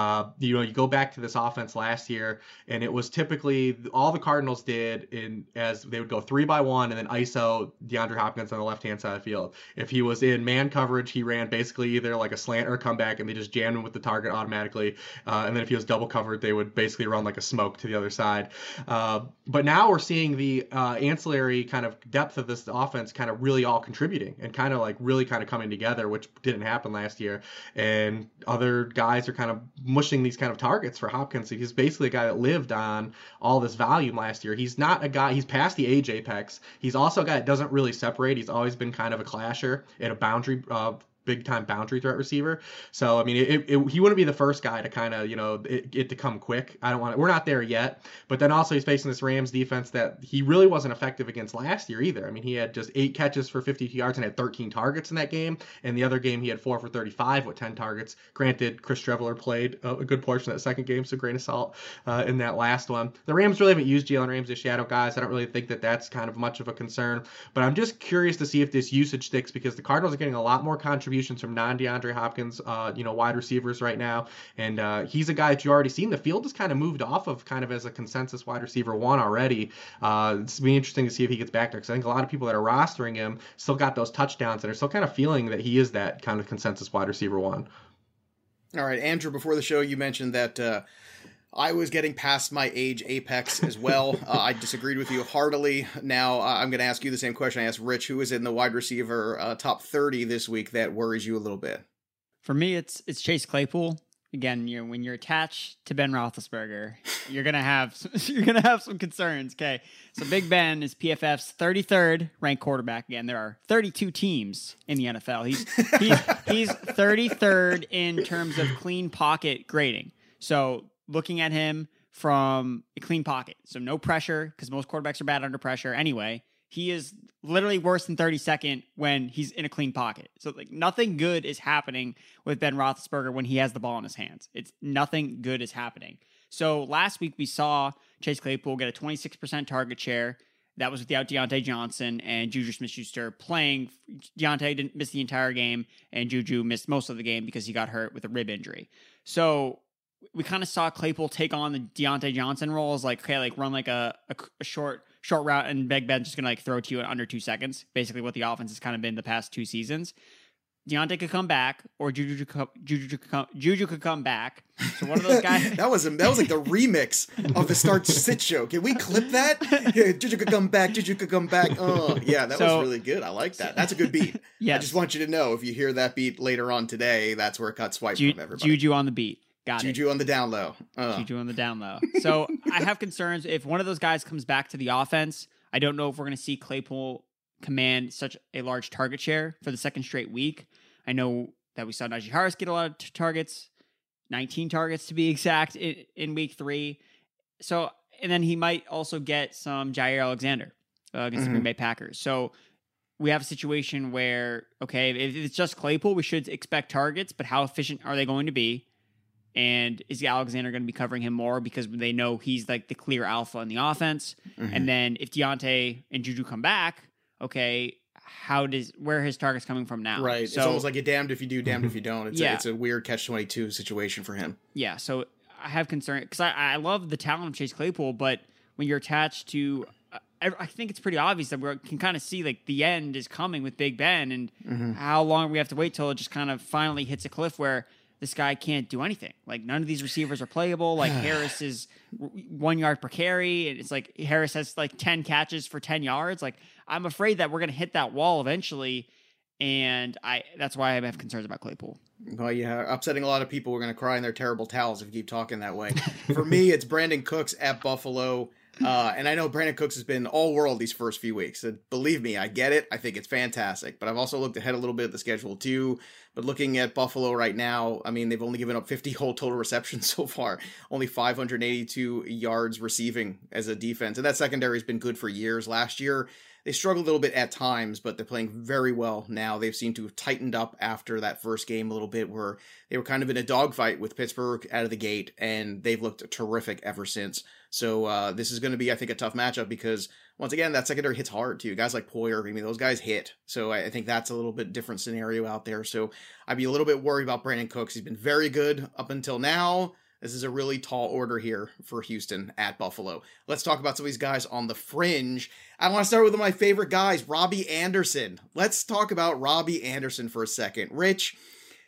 Speaker 6: You go back to this offense last year, and it was typically all the Cardinals did as they would go 3-by-1 and then ISO DeAndre Hopkins on the left-hand side of the field. If he was in man coverage, he ran basically either like a slant or a comeback, and they just jammed him with the target automatically. And then if he was double covered, they would basically run like a smoke to the other side. But now we're seeing the ancillary kind of depth of this offense kind of really all contributing and kind of like really kind of coming together, which didn't happen last year. And other guys are kind of mushing these kind of targets for Hopkins. He's basically a guy that lived on all this volume last year. He's not a guy, he's past the age apex. He's also a guy that doesn't really separate. He's always been kind of a clasher at a boundary big-time boundary threat receiver. So, I mean, he wouldn't be the first guy to kind of, it to come quick. We're not there yet. But then also he's facing this Rams defense that he really wasn't effective against last year either. I mean, he had just 8 catches for 52 yards and had 13 targets in that game. And the other game, he had 4 for 35 with 10 targets. Granted, Chris Streveler played a good portion of that second game, so grain of salt in that last one. The Rams really haven't used Jalen Ramsey as shadow guys. I don't really think that that's kind of much of a concern. But I'm just curious to see if this usage sticks, because the Cardinals are getting a lot more contributions from non-DeAndre Hopkins, wide receivers right now. And he's a guy that you already seen. The field has kind of moved off of kind of as a consensus wide receiver 1 already. It's be interesting to see if he gets back there, because I think a lot of people that are rostering him still got those touchdowns and are still kind of feeling that he is that kind of consensus wide receiver 1.
Speaker 5: All right, Andrew, before the show, you mentioned that I was getting past my age apex as well. I disagreed with you heartily. Now I'm going to ask you the same question I asked Rich. Who is in the wide receiver top 30 this week that worries you a little bit?
Speaker 2: For me, it's Chase Claypool. Again, when you're attached to Ben Roethlisberger, you're gonna have some concerns. Okay, so Big Ben is PFF's 33rd ranked quarterback. Again, there are 32 teams in the NFL. He's 33rd in terms of clean pocket grading. So looking at him from a clean pocket, so no pressure, because most quarterbacks are bad under pressure anyway. He is literally worse than 32nd when he's in a clean pocket. So like nothing good is happening with Ben Roethlisberger when he has the ball in his hands. It's nothing good is happening. So last week we saw Chase Claypool get a 26% target share. That was without Deontay Johnson and Juju Smith-Schuster playing. Deontay didn't miss the entire game, and Juju missed most of the game because he got hurt with a rib injury. So we kind of saw Claypool take on the Deontay Johnson role as run like a short route, and Big Ben's just going to throw it to you in under 2 seconds. Basically what the offense has kind of been the past 2 seasons. Deontay could come back, or Juju could come back. So one of those guys.
Speaker 5: that was like the remix of the Start Sit show. Can we clip that? Yeah, Juju could come back. Juju could come back. Oh, yeah, that was really good. I like that. That's a good beat. Yes. I just want you to know, if you hear that beat later on today, that's where it got swiped from everybody.
Speaker 2: Juju on the beat. Got
Speaker 5: Juju on the down low.
Speaker 2: Juju on the down low. So I have concerns if one of those guys comes back to the offense. I don't know if we're going to see Claypool command such a large target share for the second straight week. I know that we saw Najee Harris get a lot of targets, 19 targets to be exact in week 3. So, and then he might also get some Jair Alexander against the Green Bay Packers. So we have a situation where, okay, if it's just Claypool, we should expect targets, but how efficient are they going to be? And is Alexander going to be covering him more because they know he's like the clear alpha in the offense? And then if Deontay and Juju come back, okay, where are his targets coming from now?
Speaker 5: Right. So, it's almost like you're damned if you do, damned if you don't. It's a weird catch-22 situation for him.
Speaker 2: Yeah. So I have concern because I love the talent of Chase Claypool, but when you're attached to, I think it's pretty obvious that we can kind of see like the end is coming with Big Ben, and how long we have to wait till it just kind of finally hits a cliff where this guy can't do anything. Like none of these receivers are playable. Like Harris is 1 yard per carry. And it's like Harris has like 10 catches for 10 yards. Like I'm afraid that we're going to hit that wall eventually. And that's why I have concerns about Claypool.
Speaker 5: Well, yeah, upsetting a lot of people. We're going to cry in their terrible towels if you keep talking that way. For me, it's Brandon Cooks at Buffalo. And I know Brandon Cooks has been all world these first few weeks. So believe me, I get it. I think it's fantastic. But I've also looked ahead a little bit at the schedule too. But looking at Buffalo right now, I mean, they've only given up 50 whole total receptions so far. Only 582 yards receiving as a defense. And that secondary has been good for years. Last year, they struggled a little bit at times, but they're playing very well now. They've seemed to have tightened up after that first game a little bit where they were kind of in a dogfight with Pittsburgh out of the gate, and they've looked terrific ever since. So this is going to be, I think, a tough matchup because, once again, that secondary hits hard too. Guys like Poyer, I mean, those guys hit. So I think that's a little bit different scenario out there. So I'd be a little bit worried about Brandon Cooks. He's been very good up until now. This is a really tall order here for Houston at Buffalo. Let's talk about some of these guys on the fringe. I want to start with one of my favorite guys, Robbie Anderson. Let's talk about Robbie Anderson for a second. Rich,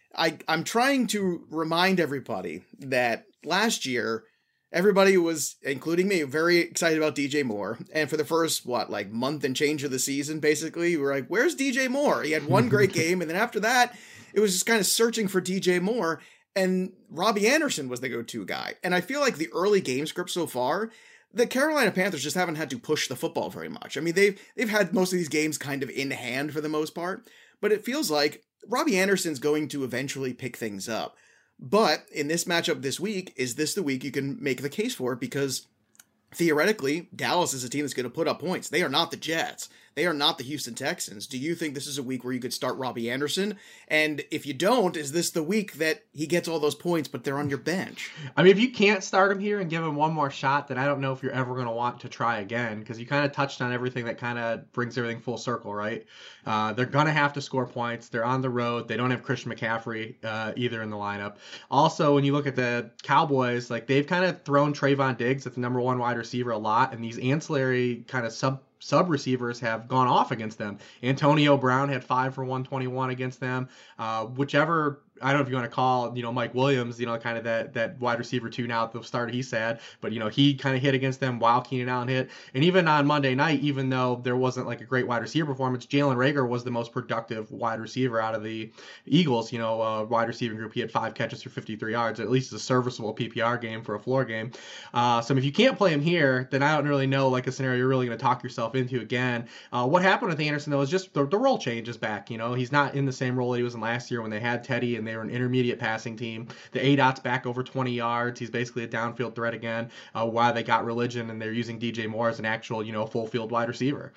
Speaker 5: I'm trying to remind everybody that last year, everybody was, including me, very excited about DJ Moore. And for the first, month and change of the season, basically, we were like, where's DJ Moore? He had one great game, and then after that, it was just kind of searching for DJ Moore. And Robbie Anderson was the go-to guy. And I feel like the early game script so far, the Carolina Panthers just haven't had to push the football very much. I mean, they've had most of these games kind of in hand for the most part, but it feels like Robbie Anderson's going to eventually pick things up. But in this matchup this week, is this the week you can make the case for it? Because theoretically, Dallas is a team that's going to put up points. They are not the Jets. They are not the Houston Texans. Do you think this is a week where you could start Robbie Anderson? And if you don't, is this the week that he gets all those points, but they're on your bench?
Speaker 6: I mean, if you can't start him here and give him one more shot, then I don't know if you're ever going to want to try again, because you kind of touched on everything that kind of brings everything full circle, right? They're going to have to score points. They're on the road. They don't have Christian McCaffrey either in the lineup. Also, when you look at the Cowboys, they've kind of thrown Trayvon Diggs at the number one wide receiver a lot, and these ancillary kind of sub receivers have gone off against them. Antonio Brown had 5 for 121 against them. Whichever, I don't know if you want to call, Mike Williams, kind of that wide receiver 2 now at the start, he's sad, but he kind of hit against them while Keenan Allen hit. And even on Monday night, even though there wasn't a great wide receiver performance, Jalen Reagor was the most productive wide receiver out of the Eagles, wide receiving group. He had 5 catches for 53 yards. At least it's a serviceable PPR game for a floor game. So if you can't play him here, then I don't really know a scenario you're really going to talk yourself into again. What happened with Anderson, though, is just the role change is back. He's not in the same role he was in last year when they had Teddy and they were an intermediate passing team. The A-Dot's back over 20 yards. He's basically a downfield threat again. Why they got religion and they're using DJ Moore as an actual, full field wide receiver.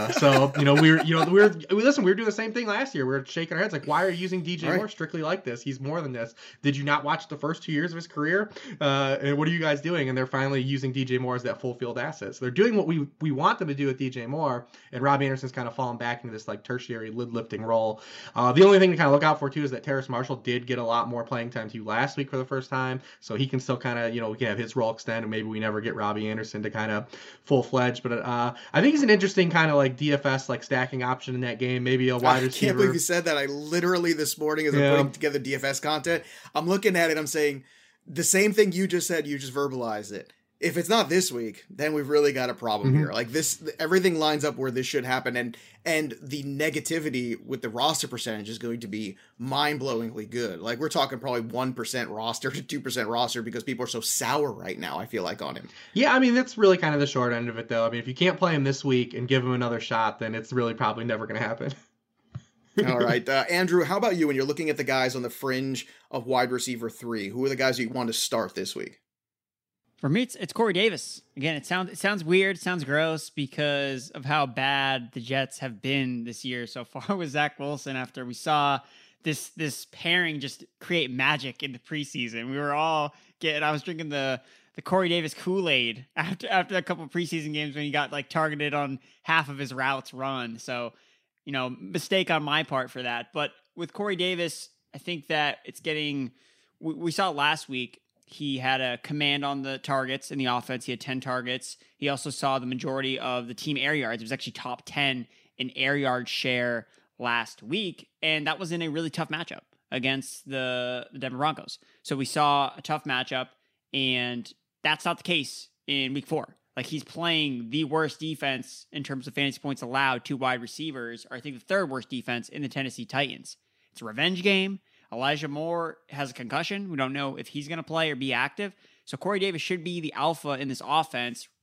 Speaker 6: So we were doing the same thing last year. We were shaking our heads why are you using DJ Moore strictly like this? He's more than this. Did you not watch the first 2 years of his career? And what are you guys doing? And they're finally using DJ Moore as that full field asset. So they're doing what we want them to do with DJ Moore, and Robbie Anderson's kind of fallen back into this tertiary lid lifting role. The only thing to kind of look out for too is that Terrace Marshall did get a lot more playing time too last week for the first time, so he can still kind of have his role extend, and maybe we never get Robbie Anderson to kind of full fledged. But I think he's an interesting kind of DFS stacking option in that game. Maybe a wide receiver.
Speaker 5: I can't believe you said that. I literally this morning as I'm putting together DFS content, I'm looking at it. I'm saying the same thing you just said. You just verbalized it. If it's not this week, then we've really got a problem here. Everything lines up where this should happen, and the negativity with the roster percentage is going to be mind-blowingly good. We're talking probably 1% roster to 2% roster because people are so sour right now, I feel like, on him.
Speaker 6: Yeah, I mean, that's really kind of the short end of it, though. I mean, if you can't play him this week and give him another shot, then it's really probably never going to happen.
Speaker 5: All right. Andrew, how about you when you're looking at the guys on the fringe of wide receiver 3? Who are the guys you want to start this week?
Speaker 2: For me, it's Corey Davis. Again, it sounds weird, sounds gross because of how bad the Jets have been this year so far with Zach Wilson. After we saw this pairing just create magic in the preseason, we were all I was drinking the Corey Davis Kool-Aid after a couple of preseason games when he got targeted on half of his routes run. So, mistake on my part for that. But with Corey Davis, I think that it's getting. We saw it last week. He had a command on the targets in the offense. He had 10 targets. He also saw the majority of the team air yards. It was actually top 10 in air yard share last week. And that was in a really tough matchup against the Denver Broncos. So we saw a tough matchup, and that's not the case in week 4. He's playing the worst defense in terms of fantasy points allowed to wide receivers, or I think the third worst defense in the Tennessee Titans. It's a revenge game. Elijah Moore has a concussion. We don't know if he's going to play or be active. So Corey Davis should be the alpha in this offense,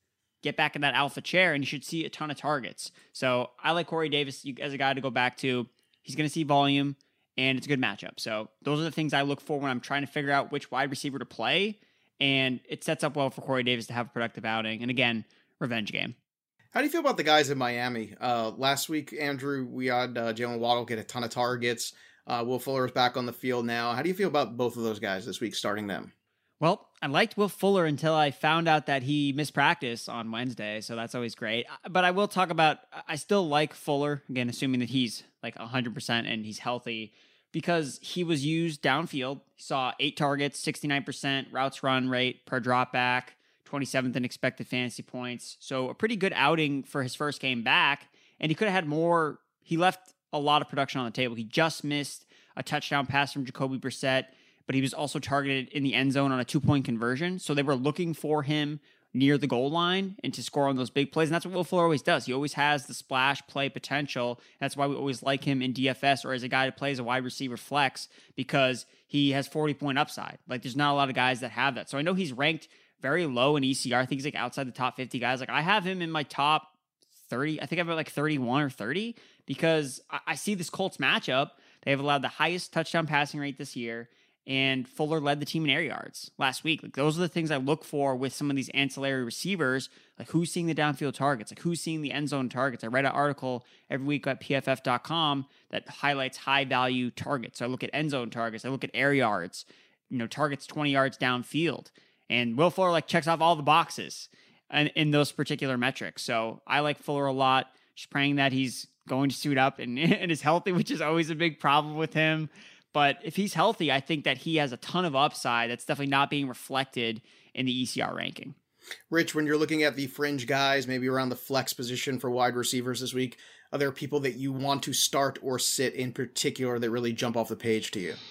Speaker 2: get back in that alpha chair, and you should see a ton of targets. So I like Corey Davis as a guy to go back to. He's going to see volume, and it's a good matchup. So those are the things I look for when I'm trying to figure out which wide receiver to play, and it sets up well for Corey Davis to have a productive outing. And again, revenge game.
Speaker 5: How do you feel about the guys in Miami? Last week, Andrew, we had Jalen Waddle get a ton of targets. Will Fuller is back on the field now. How do you feel about both of those guys this week, starting them?
Speaker 2: Well, I liked Will Fuller until I found out that he missed practice on Wednesday, so that's always great. But I will talk about, I still like Fuller, again, assuming that he's like 100% and he's healthy, because he was used downfield. He saw 8 targets, 69% routes run rate per drop back, 27th in expected fantasy points. So a pretty good outing for his first game back, and he could have had more. He left a lot of production on the table. He just missed a touchdown pass from Jacoby Brissett, but he was also targeted in the end zone on a 2-point conversion. So they were looking for him near the goal line and to score on those big plays. And that's what Will Fuller always does. He always has the splash play potential. That's why we always like him in DFS or as a guy that plays a wide receiver flex, because he has 40-point upside. Like, there's not a lot of guys that have that. So I know he's ranked very low in ECR. I think he's like outside the top 50 guys. Like, I have him in my top 30. I think I've got like 31 or 30 because I see this Colts matchup. They have allowed the highest touchdown passing rate this year, and Fuller led the team in air yards last week. Like, those are the things I look for with some of these ancillary receivers, like who's seeing the downfield targets, like who's seeing the end zone targets. I read an article every week at pff.com that highlights high value targets. So I look at end zone targets, I look at air yards, targets 20 yards downfield. And Will Fuller checks off all the boxes in those particular metrics. So I like Fuller a lot. Just praying that he's going to suit up and is healthy, which is always a big problem with him. But if he's healthy, I think that he has a ton of upside that's definitely not being reflected in the ECR ranking.
Speaker 5: Rich, when you're looking at the fringe guys, maybe around the flex position for wide receivers this week, are there people that you want to start or sit in particular that really jump off the page to you?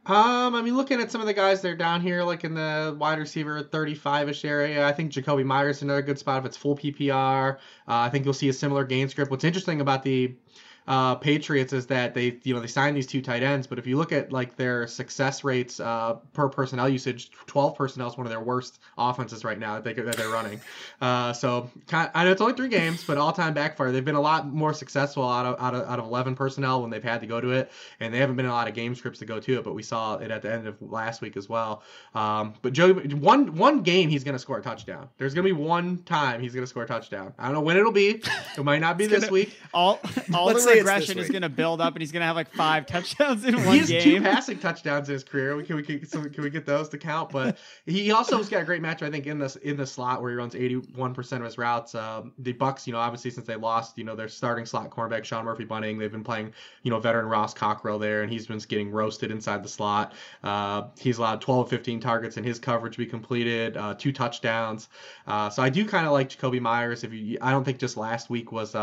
Speaker 6: Looking at some of the guys that are down here, like in the wide receiver 35-ish area, I think Jacoby Myers is another good spot if it's full PPR. I think you'll see a similar game script. What's interesting about the Patriots is that they signed these 2 tight ends, but if you look at their success rates per personnel usage, 12 personnel is one of their worst offenses right now that they're running. So I know it's only 3 games, but all-time backfire. They've been a lot more successful out of 11 personnel when they've had to go to it, and they haven't been in a lot of game scripts to go to it. But we saw it at the end of last week as well. But Joe, one game he's going to score a touchdown. There's going to be one time he's going to score a touchdown. I don't know when it'll be. It might not be this week.
Speaker 2: All the regression is going to build up, and he's going to have 5 touchdowns in one game.
Speaker 6: He has 2 passing touchdowns in his career. Can we get those to count? But he also has got a great match, I think, in the slot where he runs 81% of his routes. The Bucs, obviously since they lost, their starting slot cornerback Sean Murphy-Bunting, they've been playing, veteran Ross Cockrell there, and he's been getting roasted inside the slot. He's allowed 12 of 15 targets in his coverage to be completed, 2 touchdowns. So I do kind of like Jacoby Myers. I don't think just last week was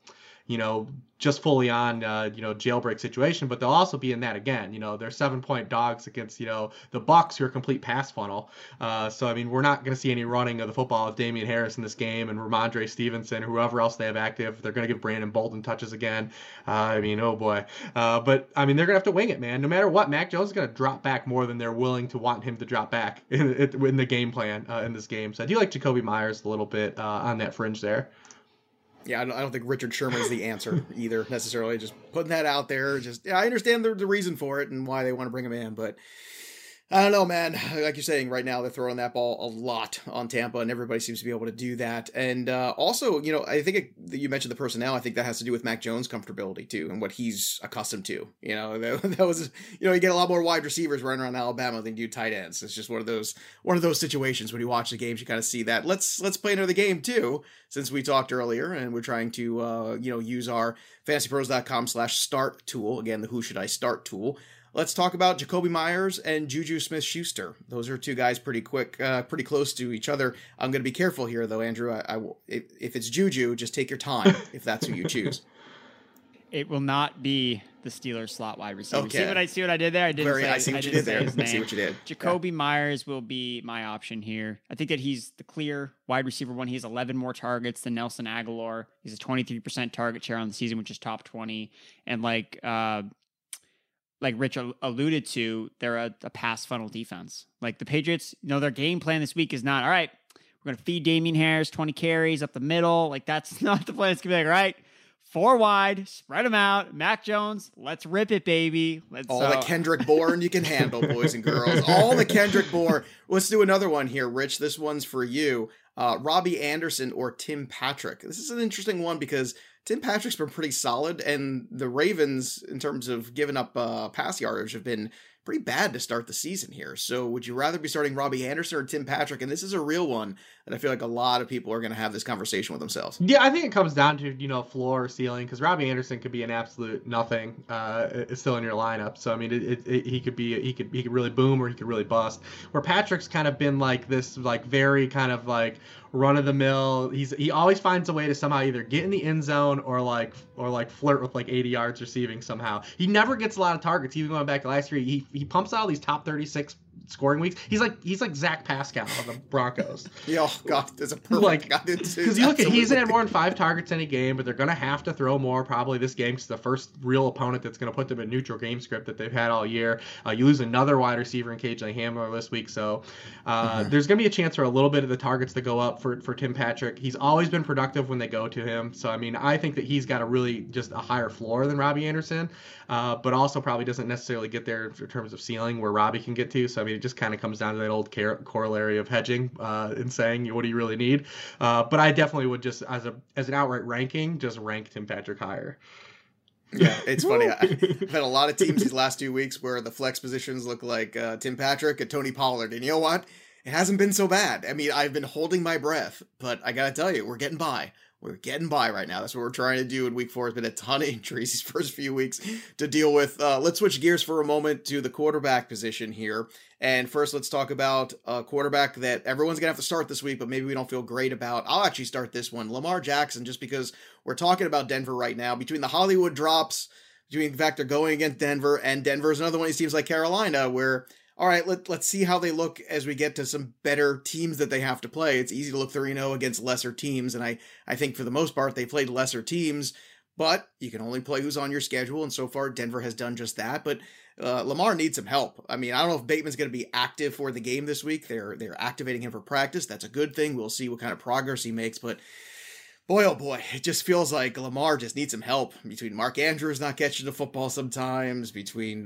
Speaker 6: just fully on, jailbreak situation, but they'll also be in that again. They're 7-point dogs against, the Bucs, who are a complete pass funnel. So, we're not going to see any running of the football with Damian Harris in this game and Ramondre Stevenson, whoever else they have active. They're going to give Brandon Bolden touches again. Oh boy. But they're going to have to wing it, man. No matter what, Mac Jones is going to drop back more than they're willing to want him to drop back in the game plan in this game. So I do like Jacoby Myers a little bit on that fringe there.
Speaker 5: Yeah, I don't think Richard Sherman is the answer either, necessarily. Just putting that out there. I understand the reason for it and why they want to bring him in, but I don't know, man. Like you're saying, right now they're throwing that ball a lot on Tampa, and everybody seems to be able to do that. And also, I think you mentioned the personnel. I think that has to do with Mac Jones' comfortability too, and what he's accustomed to. That was, you get a lot more wide receivers running around Alabama than you do tight ends. It's just one of those situations when you watch the games, you kind of see that. Let's play another game too, since we talked earlier, and we're trying to use our fantasypros.com/start tool. Again, the Who Should I Start tool. Let's talk about Jacoby Myers and Juju Smith-Schuster. Those are 2 guys pretty close to each other. I'm going to be careful here, though, Andrew. If it's Juju, just take your time if that's who you choose.
Speaker 2: It will not be the Steelers slot wide receiver.
Speaker 5: Okay.
Speaker 2: See what I did there? I
Speaker 5: see what you did there. I see what you did.
Speaker 2: Jacoby Myers will be my option here. I think that he's the clear wide receiver one. He has 11 more targets than Nelson Aguilar. He's a 23% target share on the season, which is top 20. And like Rich alluded to, they're a pass funnel defense. Like the Patriots, their game plan this week is not, all right, we're going to feed Damien Harris 20 carries up the middle. Like, that's not the plan. It's going to be like, all right, 4 wide, spread them out. Mac Jones, let's rip it, baby.
Speaker 5: All the Kendrick Bourne you can handle, boys and girls. All the Kendrick Bourne. Let's do another one here, Rich. This one's for you. Robbie Anderson or Tim Patrick. This is an interesting one because Tim Patrick's been pretty solid, and the Ravens, in terms of giving up pass yardage, have been pretty bad to start the season here. So would you rather be starting Robbie Anderson or Tim Patrick? And this is a real one that I feel like a lot of people are going to have this conversation with themselves.
Speaker 6: Yeah, I think it comes down to, floor or ceiling, because Robbie Anderson could be an absolute nothing still in your lineup. So, I mean, he could really boom or he could really bust. Where Patrick's kind of been like this, like very kind of like run of the mill. He always finds a way to somehow either get in the end zone or flirt with like 80 yards receiving somehow. He never gets a lot of targets. Even going back to last year, he pumps out all these top 36 scoring weeks. He's like Zach Pascal of the Broncos.
Speaker 5: Yeah, oh God, that's a perfect guy.
Speaker 6: Because you look at, he's had more than 5 targets in a game, but they're going to have to throw more probably this game because the first real opponent that's going to put them in neutral game script that they've had all year. You lose another wide receiver in KJ Hamler this week, so there's going to be a chance for a little bit of the targets to go up for Tim Patrick. He's always been productive when they go to him, so I mean, I think that he's got a really just a higher floor than Robbie Anderson, but also probably doesn't necessarily get there in terms of ceiling where Robbie can get to. So I mean, it just kind of comes down to that old corollary of hedging and saying, what do you really need? But I definitely would just, as an outright ranking, just rank Tim Patrick higher.
Speaker 5: Yeah, it's funny. I've had a lot of teams these last 2 weeks where the flex positions look like Tim Patrick and Tony Pollard. And you know what? It hasn't been so bad. I mean, I've been holding my breath, but I got to tell you, we're getting by. We're getting by right now. That's what we're trying to do in week 4. It's been a ton of injuries these first few weeks to deal with. Let's switch gears for a moment to the quarterback position here. And first, let's talk about a quarterback that everyone's going to have to start this week, but maybe we don't feel great about. I'll actually start this one. Lamar Jackson, just because we're talking about Denver right now. Between the Hollywood drops, between the fact they're going against Denver, and Denver's another one of these teams like Carolina where, all right, let's see how they look as we get to some better teams that they have to play. It's easy to look 3-0 against lesser teams, and I think for the most part they played lesser teams, but you can only play who's on your schedule, and so far Denver has done just that. But Lamar needs some help. I mean, I don't know if Bateman's going to be active for the game this week. They're activating him for practice. That's a good thing. We'll see what kind of progress he makes, but boy, oh boy, it just feels like Lamar just needs some help. Between Mark Andrews not catching the football sometimes, between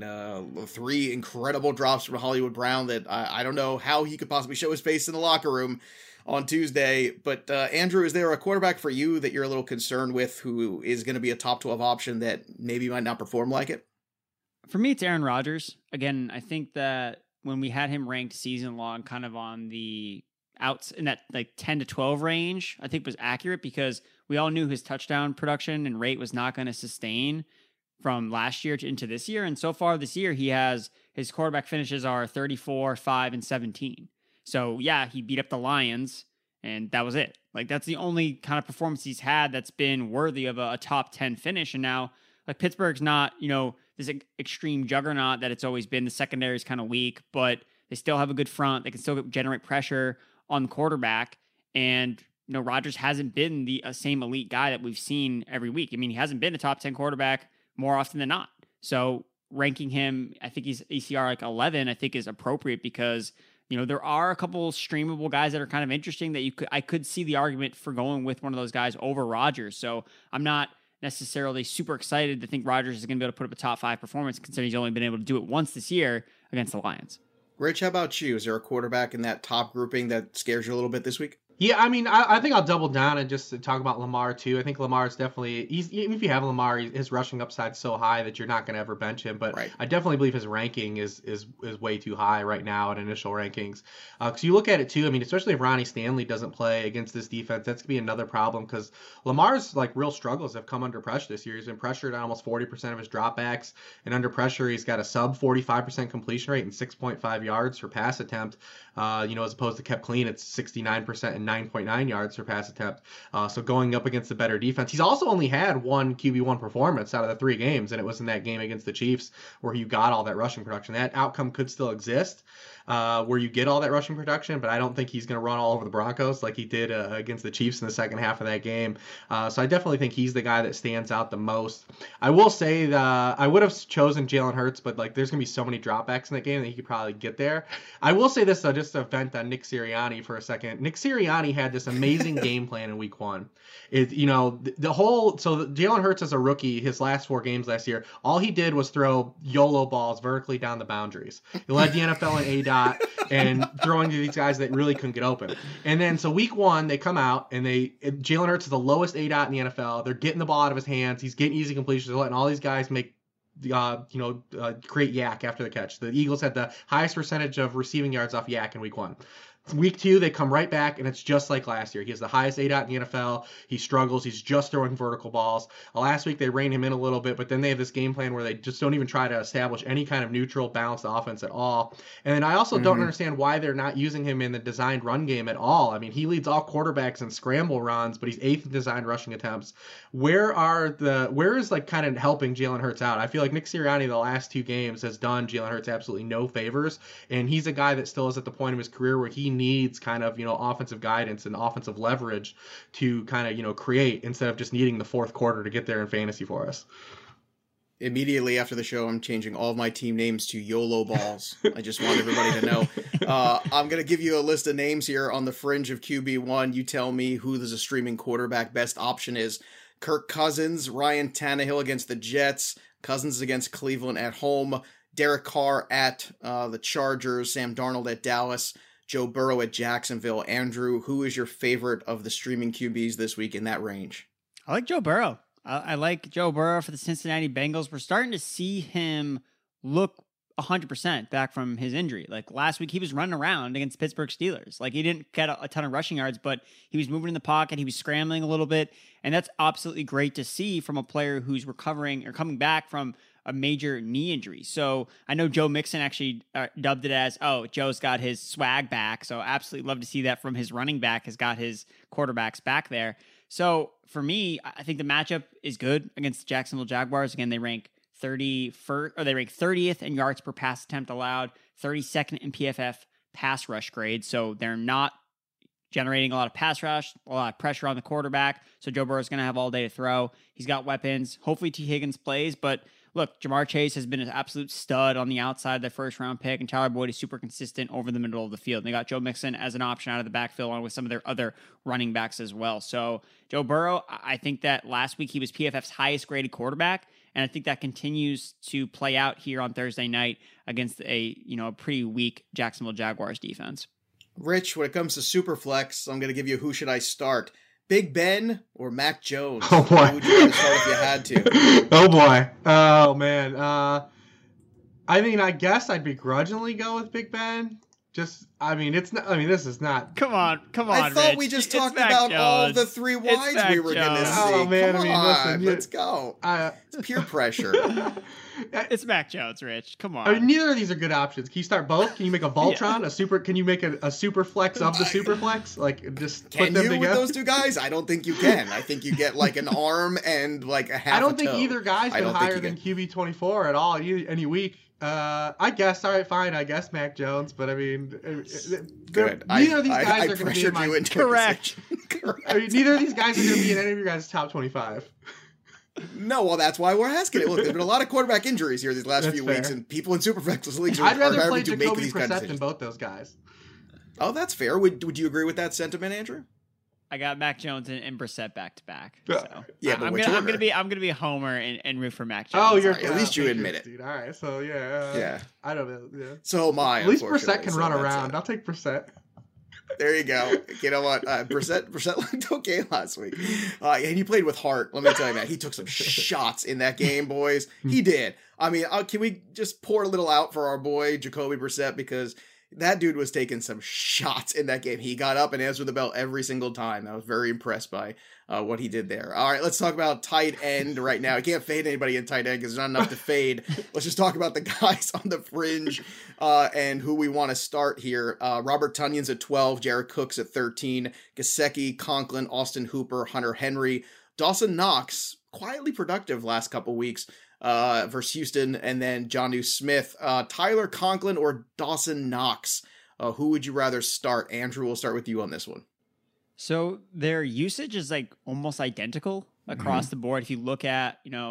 Speaker 5: 3 incredible drops from Hollywood Brown that I don't know how he could possibly show his face in the locker room on Tuesday. But Andrew, is there a quarterback for you that you're a little concerned with who is going to be a top 12 option that maybe might not perform like it?
Speaker 2: For me, it's Aaron Rodgers. Again, I think that when we had him ranked season long kind of on the outs in that like 10 to 12 range, I think was accurate because we all knew his touchdown production and rate was not going to sustain from last year into this year. And so far this year, his quarterback finishes are 34, 5, and 17. So yeah, he beat up the Lions and that was it. Like that's the only kind of performance he's had that's been worthy of a top 10 finish. And now like Pittsburgh's not, this extreme juggernaut that it's always been. The secondary is kind of weak, but they still have a good front. They can still generate pressure on the quarterback. And, Rodgers hasn't been the same elite guy that we've seen every week. I mean, he hasn't been a top 10 quarterback more often than not. So ranking him, I think he's ECR like 11, I think is appropriate because, there are a couple streamable guys that are kind of interesting that I could see the argument for going with one of those guys over Rodgers. So I'm not necessarily super excited to think Rodgers is going to be able to put up a top 5 performance considering he's only been able to do it once this year against the Lions.
Speaker 5: Rich, how about you? Is there a quarterback in that top grouping that scares you a little bit this week?
Speaker 6: Yeah, I mean, I think I'll double down and just talk about Lamar, too. I think Lamar is definitely, even if you have Lamar, his rushing upside is so high that you're not going to ever bench him. But right. I definitely believe his ranking is way too high right now in initial rankings. Because you look at it, too, I mean, especially if Ronnie Stanley doesn't play against this defense, that's going to be another problem because Lamar's, real struggles have come under pressure this year. He's been pressured on almost 40% of his dropbacks. And under pressure, he's got a sub 45% completion rate and 6.5 yards per pass attempt. As opposed to kept clean, it's 69% and 9.9 yards per pass attempt. So going up against the better defense. He's also only had one QB1 performance out of the 3 games, and it was in that game against the Chiefs where you got all that rushing production. That outcome could still exist where you get all that rushing production, but I don't think he's going to run all over the Broncos like he did against the Chiefs in the second half of that game. So I definitely think he's the guy that stands out the most. I will say that I would have chosen Jalen Hurts, but there's going to be so many dropbacks in that game that he could probably get there. I will say this, though, just to vent on Nick Sirianni for a second. Nick Sirianni Sirianni had this amazing game plan in week 1. Jalen Hurts as a rookie, his last 4 games last year, all he did was throw YOLO balls vertically down the boundaries. He led the NFL in ADOT and throwing to these guys that really couldn't get open. And then so week 1, they come out and Jalen Hurts is the lowest ADOT in the NFL. They're getting the ball out of his hands. He's getting easy completions. They're letting all these guys make create yak after the catch. The Eagles had the highest percentage of receiving yards off yak in week 1. Week 2, they come right back, and it's just like last year. He has the highest ADOT in the NFL. He struggles. He's just throwing vertical balls. Last week, they rein him in a little bit, but then they have this game plan where they just don't even try to establish any kind of neutral, balanced offense at all. And then I also don't understand why they're not using him in the designed run game at all. I mean, he leads all quarterbacks in scramble runs, but he's 8th in designed rushing attempts. Where is kind of helping Jalen Hurts out? I feel like Nick Sirianni the last 2 games has done Jalen Hurts absolutely no favors, and he's a guy that still is at the point of his career where he needs kind of, offensive guidance and offensive leverage to kind of, create instead of just needing the fourth quarter to get there in fantasy for us.
Speaker 5: Immediately after the show, I'm changing all of my team names to YOLO balls. I just want everybody to know. I'm going to give you a list of names here on the fringe of QB1. You tell me who there's a streaming quarterback best option is. Kirk Cousins, Ryan Tannehill against the Jets, Cousins against Cleveland at home, Derek Carr at the Chargers, Sam Darnold at Dallas, Joe Burrow at Jacksonville. Andrew, who is your favorite of the streaming QBs this week in that range?
Speaker 2: I like Joe Burrow. I like Joe Burrow for the Cincinnati Bengals. We're starting to see him look 100% back from his injury. Like last week, he was running around against Pittsburgh Steelers. Like he didn't get a ton of rushing yards, but he was moving in the pocket. He was scrambling a little bit. And that's absolutely great to see from a player who's recovering or coming back from a major knee injury. So I know Joe Mixon actually dubbed it as, Joe's got his swag back. So absolutely love to see that from his running back has got his quarterbacks back there. So for me, I think the matchup is good against the Jacksonville Jaguars. Again, they rank 30th in yards per pass attempt allowed, 32nd in PFF pass rush grade. So they're not generating a lot of pass rush, a lot of pressure on the quarterback. So Joe Burrow is going to have all day to throw. He's got weapons. Hopefully T. Higgins plays, but look, Jamar Chase has been an absolute stud on the outside, their first round pick, and Tyler Boyd is super consistent over the middle of the field. And they got Joe Mixon as an option out of the backfield along with some of their other running backs as well. So Joe Burrow, I think that last week he was PFF's highest graded quarterback. And I think that continues to play out here on Thursday night against a pretty weak Jacksonville Jaguars defense.
Speaker 5: Rich, when it comes to Superflex, I'm going to give you who should I start? Big Ben or Mac Jones?
Speaker 6: Oh, boy.
Speaker 5: Who would you want to start if you had to?
Speaker 6: Oh, boy. Oh, man. I guess I'd begrudgingly go with Big Ben. This is not.
Speaker 2: Come on,
Speaker 5: I thought
Speaker 2: Rich.
Speaker 5: we just talked about all the 3 wides we were going to see.
Speaker 6: Oh, man.
Speaker 5: Come on,
Speaker 6: listen,
Speaker 5: let's go. It's peer pressure.
Speaker 2: It's Mac Jones, Rich. Come on.
Speaker 6: Neither of these are good options. Can you start both? Can you make a Voltron, Can you make a super flex of the super flex? Like just
Speaker 5: can
Speaker 6: put them
Speaker 5: you
Speaker 6: together?
Speaker 5: With those 2 guys? I don't think you can. I think you get like an arm and like a half.
Speaker 6: I don't
Speaker 5: a
Speaker 6: think
Speaker 5: toe.
Speaker 6: either guy's been higher than QB24 at all any week. I guess. All right, fine. I guess Mac Jones, but I mean,
Speaker 5: good.
Speaker 6: Neither of these guys are going to be in my
Speaker 2: correct.
Speaker 6: Neither of these guys are going to be in any of your guys' top 25.
Speaker 5: No, well, that's why we're asking it. Look, there's been a lot of quarterback injuries here these last few weeks, and people in Superflex leagues
Speaker 6: I'd rather
Speaker 5: are
Speaker 6: play
Speaker 5: having to make these
Speaker 6: Jacoby
Speaker 5: kind of
Speaker 6: Brissett
Speaker 5: decisions.
Speaker 6: than both those guys.
Speaker 5: Oh, that's fair. Would you agree with that sentiment, Andrew?
Speaker 2: I got Mac Jones and Brissett back to back. So
Speaker 5: yeah, but
Speaker 2: I'm gonna be a homer and root for Mac Jones.
Speaker 6: Oh, you're
Speaker 5: at least you admit it.
Speaker 6: Dude. All right, so yeah. I don't know. Yeah.
Speaker 5: So am I.
Speaker 6: At least Brissett can run around. I'll take Brissett.
Speaker 5: There you go. You know what? Brissett looked okay last week. And he played with heart. Let me tell you, man. He took some shots in that game, boys. He did. I mean, can we just pour a little out for our boy, Jacoby Brissett? Because that dude was taking some shots in that game. He got up and answered the bell every single time. I was very impressed by what he did there. All right, let's talk about tight end right now. I can't fade anybody in tight end because there's not enough to fade. Let's just talk about the guys on the fringe and who we want to start here. Robert Tonyan's at 12, Jared Cook's at 13, Gesicki, Conklin, Austin Hooper, Hunter Henry, Dawson Knox, quietly productive last couple weeks versus Houston, and then Jonnu Smith. Tyler Conklin or Dawson Knox? Who would you rather start? Andrew, we'll start with you on this one.
Speaker 2: So their usage is like almost identical across the board. If you look at,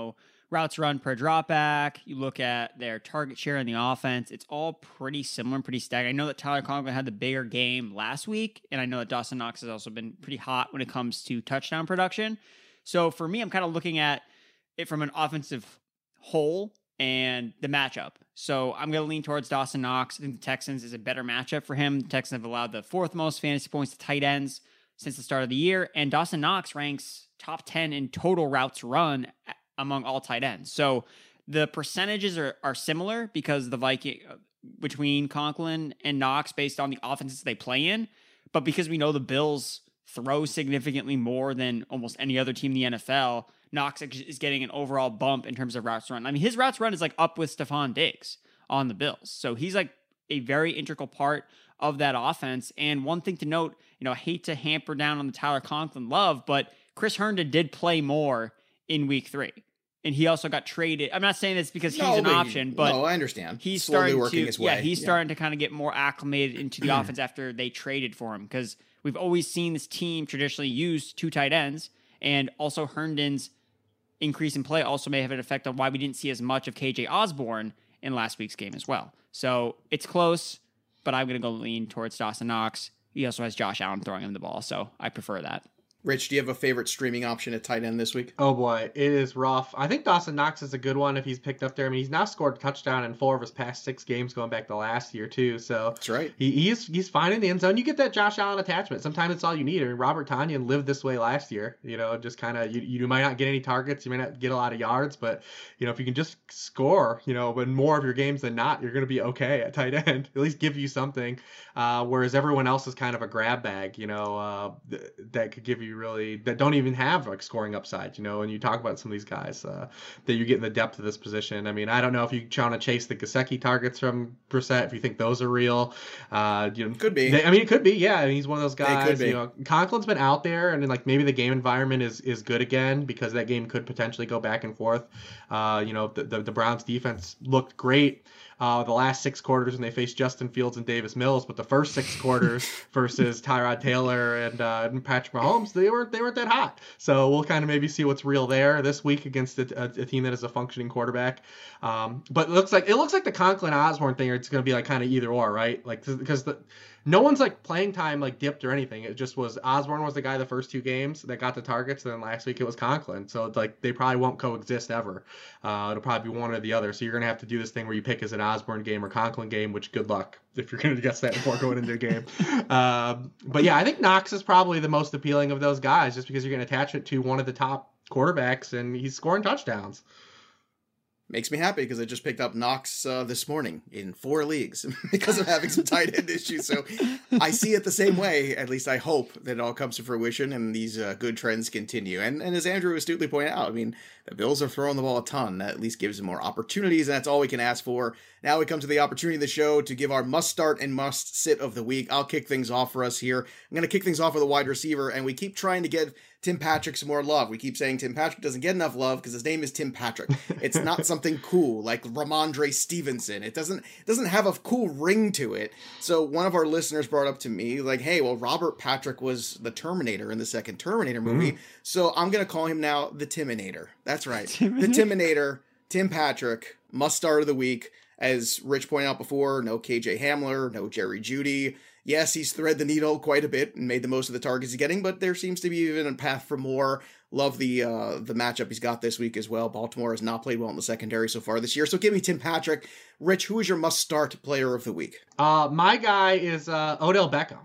Speaker 2: routes run per dropback, you look at their target share in the offense, it's all pretty similar and pretty stagnant. I know that Tyler Conklin had the bigger game last week, and I know that Dawson Knox has also been pretty hot when it comes to touchdown production. So for me, I'm kind of looking at it from an offensive whole and the matchup. So I'm going to lean towards Dawson Knox. I think the Texans is a better matchup for him. The Texans have allowed the 4th most fantasy points to tight ends since the start of the year, and Dawson Knox ranks top 10 in total routes run among all tight ends. So the percentages are similar because the Viking between Conklin and Knox based on the offenses they play in, but because we know the Bills throw significantly more than almost any other team in the NFL, Knox is getting an overall bump in terms of routes run. I mean, his routes run is like up with Stephon Diggs on the Bills. So he's like a very integral part of that offense. And one thing to note, I hate to hamper down on the Tyler Conklin love, but Chris Herndon did play more in week 3. And he also got traded. I'm not saying this because he's an option, but
Speaker 5: I understand.
Speaker 2: He's
Speaker 5: slowly
Speaker 2: starting
Speaker 5: working
Speaker 2: to,
Speaker 5: his way.
Speaker 2: He's starting to kind of get more acclimated into the offense after they traded for him, because we've always seen this team traditionally use 2 tight ends, and also Herndon's increase in play also may have an effect on why we didn't see as much of KJ Osborne in last week's game as well. So it's close, but I'm going to go lean towards Dawson Knox. He also has Josh Allen throwing him the ball, so I prefer that.
Speaker 5: Rich, do you have a favorite streaming option at tight end this week?
Speaker 6: Oh boy, it is rough. I think Dawson Knox is a good one if he's picked up there. I mean, he's now scored a touchdown in 4 of his past 6 games going back to last year too. So
Speaker 5: that's right.
Speaker 6: He's fine in the end zone. You get that Josh Allen attachment. Sometimes it's all you need. I mean, Robert Tonyan lived this way last year. Just kind of you might not get any targets, you might not get a lot of yards, but if you can just score, in more of your games than not, you're going to be okay at tight end. At least give you something. Whereas everyone else is kind of a grab bag, that could give you really that don't even have like scoring upside, and you talk about some of these guys that you get in the depth of this position. I mean, I don't know if you trying to chase the Gesicki targets from Brissett, if you think those are real.
Speaker 5: Could be.
Speaker 6: It could be. Yeah, I mean, he's one of those guys. Conklin's been out there, and like maybe the game environment is good again because that game could potentially go back and forth. The Browns defense looked great the last 6 quarters when they faced Justin Fields and Davis Mills, but the first 6 quarters versus Tyrod Taylor and Patrick Mahomes, they weren't that hot. So we'll kind of maybe see what's real there this week against a team that is a functioning quarterback. But it looks like the Conklin Osborne thing, it's going to be like kind of either or, right? Like because no one's like playing time like dipped or anything. It just was Osborne was the guy the first 2 games that got the targets, and then last week it was Conklin. So it's like they probably won't coexist ever. It'll probably be one or the other. So you're gonna have to do this thing where you pick as an Osborne game or Conklin game, which good luck if you're gonna guess that before going into a game. But yeah, I think Knox is probably the most appealing of those guys, just because you're gonna attach it to one of the top quarterbacks and he's scoring touchdowns.
Speaker 5: Makes me happy because I just picked up Knox this morning in 4 leagues because of having some tight end issues. So I see it the same way. At least I hope that it all comes to fruition and these good trends continue. And as Andrew astutely pointed out, I mean, the Bills are throwing the ball a ton. That at least gives them more opportunities, and that's all we can ask for. Now we come to the opportunity of the show to give our must start and must sit of the week. I'll kick things off for us here. I'm going to kick things off with a wide receiver, and we keep trying to give Tim Patrick some more love. We keep saying Tim Patrick doesn't get enough love because his name is Tim Patrick. It's not something cool like Ramondre Stevenson. It doesn't have a cool ring to it. So one of our listeners brought up to me like, hey, well, Robert Patrick was the Terminator in the second Terminator movie. So I'm going to call him now the Timinator. That's right. The Timinator, Tim Patrick, must start of the week. As Rich pointed out before, no KJ Hamler, no Jerry Jeudy. Yes, he's thread the needle quite a bit and made the most of the targets he's getting, but there seems to be even a path for more. Love the matchup he's got this week as well. Baltimore has not played well in the secondary so far this year, so give me Tim Patrick. Rich, who is your must-start player of the week?
Speaker 6: My guy is Odell Beckham.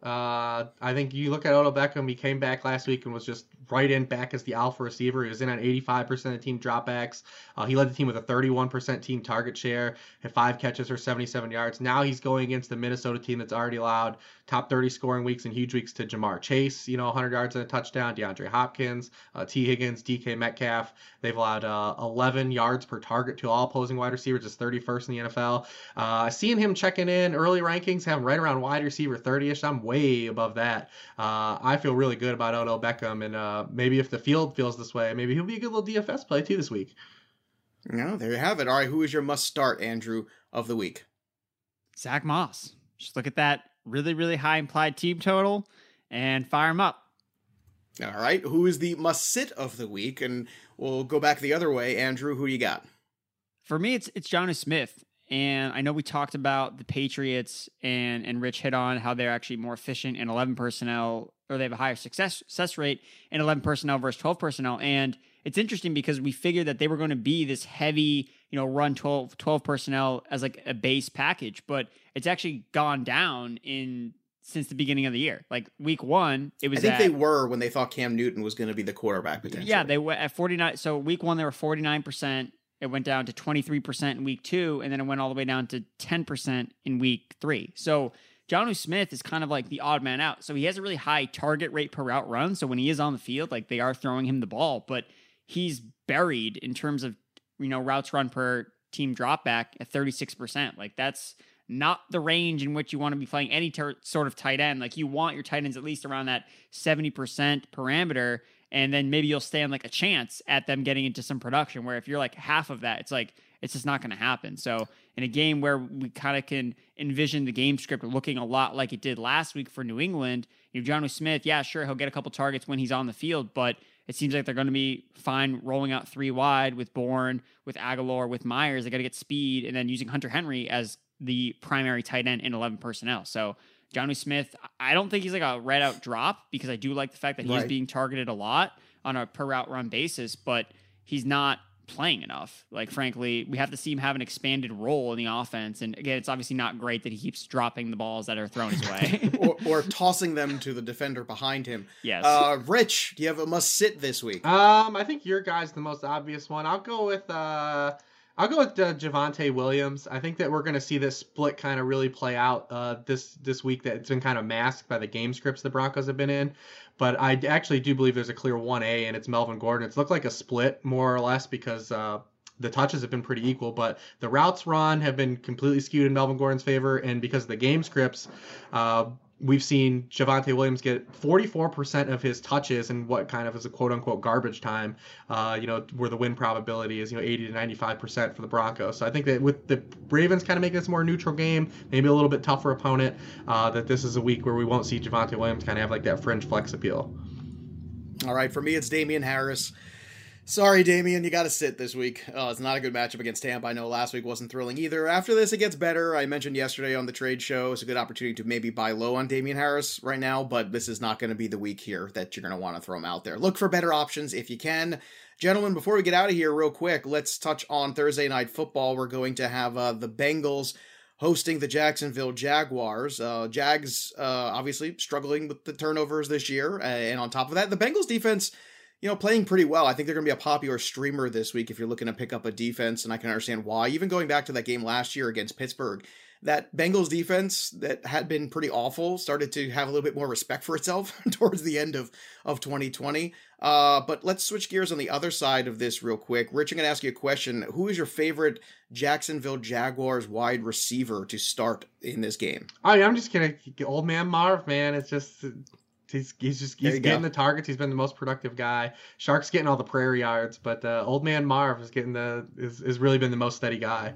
Speaker 6: I think you look at Odell Beckham, he came back last week and was just right in back as the alpha receiver. He was in on 85% of team dropbacks. He led the team with a 31% team target share, had 5 catches for 77 yards. Now he's going against the Minnesota team that's already allowed top 30 scoring weeks and huge weeks to Jamar Chase, 100 yards and a touchdown, DeAndre Hopkins, T. Higgins, DK Metcalf. They've allowed 11 yards per target to all opposing wide receivers, just 31st in the NFL. Seeing him checking in early rankings, having right around wide receiver 30-ish. I'm way above that. I feel really good about Odell Beckham, and maybe if the field feels this way, maybe he'll be a good little DFS play too this week.
Speaker 5: No, there you have it. All right, who is your must start, Andrew, of the week?
Speaker 2: Zach Moss. Just look at that really, really high implied team total and fire him up.
Speaker 5: All right. Who is the must-sit of the week? And we'll go back the other way. Andrew, who do you got?
Speaker 2: For me, it's Jonnu Smith. And I know we talked about the Patriots and Rich hit on how they're actually more efficient in 11 personnel, or they have a higher success rate in 11 personnel versus 12 personnel. And it's interesting because we figured that they were going to be this heavy, run 12 personnel as like a base package, but it's actually gone down since the beginning of the year. Like week 1, it was
Speaker 5: I think they were when they thought Cam Newton was going to be the quarterback potentially.
Speaker 2: Yeah, they were at 49. So week 1, they were 49%. It went down to 23% in week 2, and then it went all the way down to 10% in week 3. So Jonnu Smith is kind of like the odd man out. So he has a really high target rate per route run. So when he is on the field, like they are throwing him the ball, but he's buried in terms of, routes run per team drop back at 36%. Like that's not the range in which you want to be playing any sort of tight end. Like you want your tight ends at least around that 70% parameter. And then maybe you'll stand like a chance at them getting into some production, where if you're like half of that, it's just not going to happen. So in a game where we kind of can envision the game script looking a lot like it did last week for New England, Jonnu Smith, yeah, sure, he'll get a couple targets when he's on the field, but it seems like they're going to be fine rolling out 3 wide with Bourne, with Aguilar, with Myers. They got to get speed, and then using Hunter Henry as the primary tight end in 11 personnel. So Jonnu Smith, I don't think he's like a red out drop, because I do like the fact that he's being targeted a lot on a per route run basis, but he's not playing enough. Like, frankly, we have to see him have an expanded role in the offense. And again, it's obviously not great that he keeps dropping the balls that are thrown his way.
Speaker 5: or tossing them to the defender behind him.
Speaker 2: Yes.
Speaker 5: Rich, do you have a must sit this week?
Speaker 6: I think your guy's the most obvious one. I'll go with Javonte Williams. I think that we're going to see this split kind of really play out this week. That it's been kind of masked by the game scripts the Broncos have been in. But I actually do believe there's a clear 1A, and it's Melvin Gordon. It's looked like a split, more or less, because the touches have been pretty equal. But the routes run have been completely skewed in Melvin Gordon's favor. And because of the game scripts, we've seen Javonte Williams get 44% of his touches in what kind of is a quote-unquote garbage time, where the win probability is 80 to 95% for the Broncos. So I think that with the Ravens kind of making this a more neutral game, maybe a little bit tougher opponent, that this is a week where we won't see Javonte Williams kind of have like that fringe flex appeal.
Speaker 5: All right, for me, it's Damian Harris. Sorry, Damian, you got to sit this week. It's not a good matchup against Tampa. I know last week wasn't thrilling either. After this, it gets better. I mentioned yesterday on the trade show, it's a good opportunity to maybe buy low on Damian Harris right now, but this is not going to be the week here that you're going to want to throw him out there. Look for better options if you can. Gentlemen, before we get out of here real quick, let's touch on Thursday Night Football. We're going to have the Bengals hosting the Jacksonville Jaguars. Jags obviously struggling with the turnovers this year, and on top of that, the Bengals defense playing pretty well. I think they're going to be a popular streamer this week if you're looking to pick up a defense, and I can understand why. Even going back to that game last year against Pittsburgh, that Bengals defense that had been pretty awful started to have a little bit more respect for itself towards the end of 2020. But let's switch gears on the other side of this real quick. Rich, I'm going to ask you a question. Who is your favorite Jacksonville Jaguars wide receiver to start in this game?
Speaker 6: I'm just going to old man Marv, man. It's just... He's getting the targets. He's been the most productive guy. Shark's getting all the prairie yards, but old man Marv is getting is really been the most steady guy.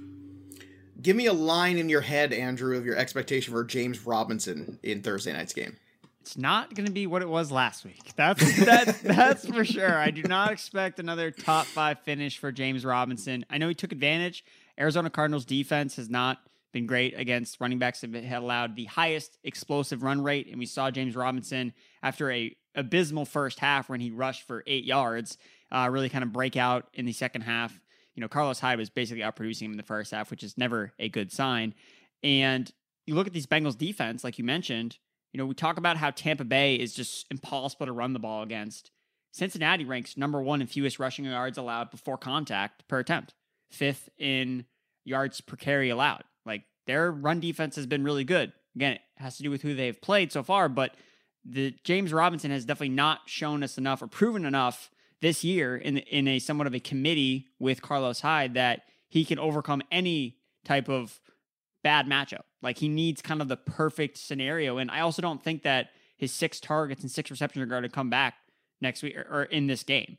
Speaker 5: Give me a line in your head, Andrew, of your expectation for James Robinson in Thursday night's game.
Speaker 2: It's not going to be what it was last week. That's for sure. I do not expect another top 5 finish for James Robinson. I know he took advantage. Arizona Cardinals defense has not been great against running backs that had allowed the highest explosive run rate. And we saw James Robinson, after a abysmal first half when he rushed for 8 yards, really kind of break out in the second half. Carlos Hyde was basically outproducing him in the first half, which is never a good sign. And you look at these Bengals defense, like you mentioned, we talk about how Tampa Bay is just impossible to run the ball against. Cincinnati ranks number 1 in fewest rushing yards allowed before contact per attempt, 5th in yards per carry allowed. Like, their run defense has been really good. Again, it has to do with who they've played so far, but the James Robinson has definitely not shown us enough or proven enough this year in a somewhat of a committee with Carlos Hyde that he can overcome any type of bad matchup. Like, he needs kind of the perfect scenario. And I also don't think that his 6 targets and 6 receptions are going to come back next week or in this game.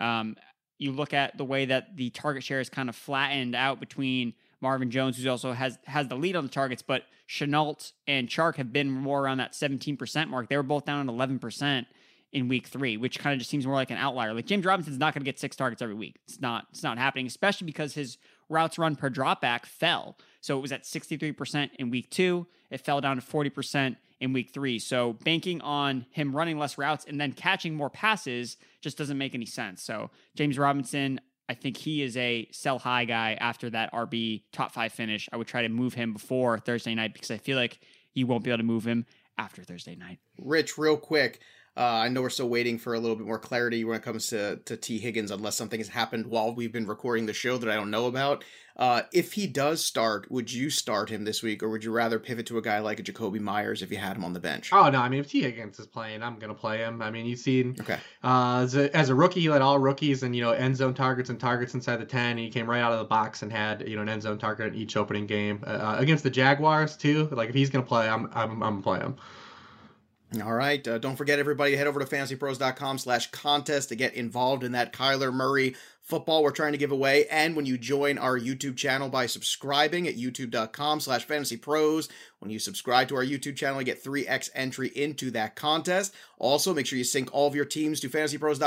Speaker 2: You look at the way that the target share is kind of flattened out between Marvin Jones, who also has the lead on the targets, but Shenault and Chark have been more around that 17% mark. They were both down at 11% in week 3, which kind of just seems more like an outlier. Like James Robinson's not going to get 6 targets every week. It's not happening, especially because his routes run per dropback fell. So it was at 63% in week 2. It fell down to 40% in week 3. So banking on him running less routes and then catching more passes just doesn't make any sense. So James Robinson, I think he is a sell high guy after that RB top 5 finish. I would try to move him before Thursday night because I feel like you won't be able to move him after Thursday night.
Speaker 5: Rich, real quick, I know we're still waiting for a little bit more clarity when it comes to T. Higgins, unless something has happened while we've been recording the show that I don't know about. If he does start, would you start him this week, or would you rather pivot to a guy like a Jakobi Meyers if you had him on the bench?
Speaker 6: Oh, no, I mean, if T. Higgins is playing, I'm going to play him. I mean, you've seen,
Speaker 5: okay.
Speaker 6: As a rookie, he led all rookies and, end zone targets and targets inside the 10. He came right out of the box and had, an end zone target in each opening game. Against the Jaguars, too, like, if he's going to play, I'm going to play him.
Speaker 5: All right. Don't forget, everybody, head over to fantasypros.com/contest to get involved in that Kyler Murray football we're trying to give away. And when you join our YouTube channel by subscribing at youtube.com/fantasypros, when you subscribe to our YouTube channel, you get 3x entry into that contest. Also, make sure you sync all of your teams to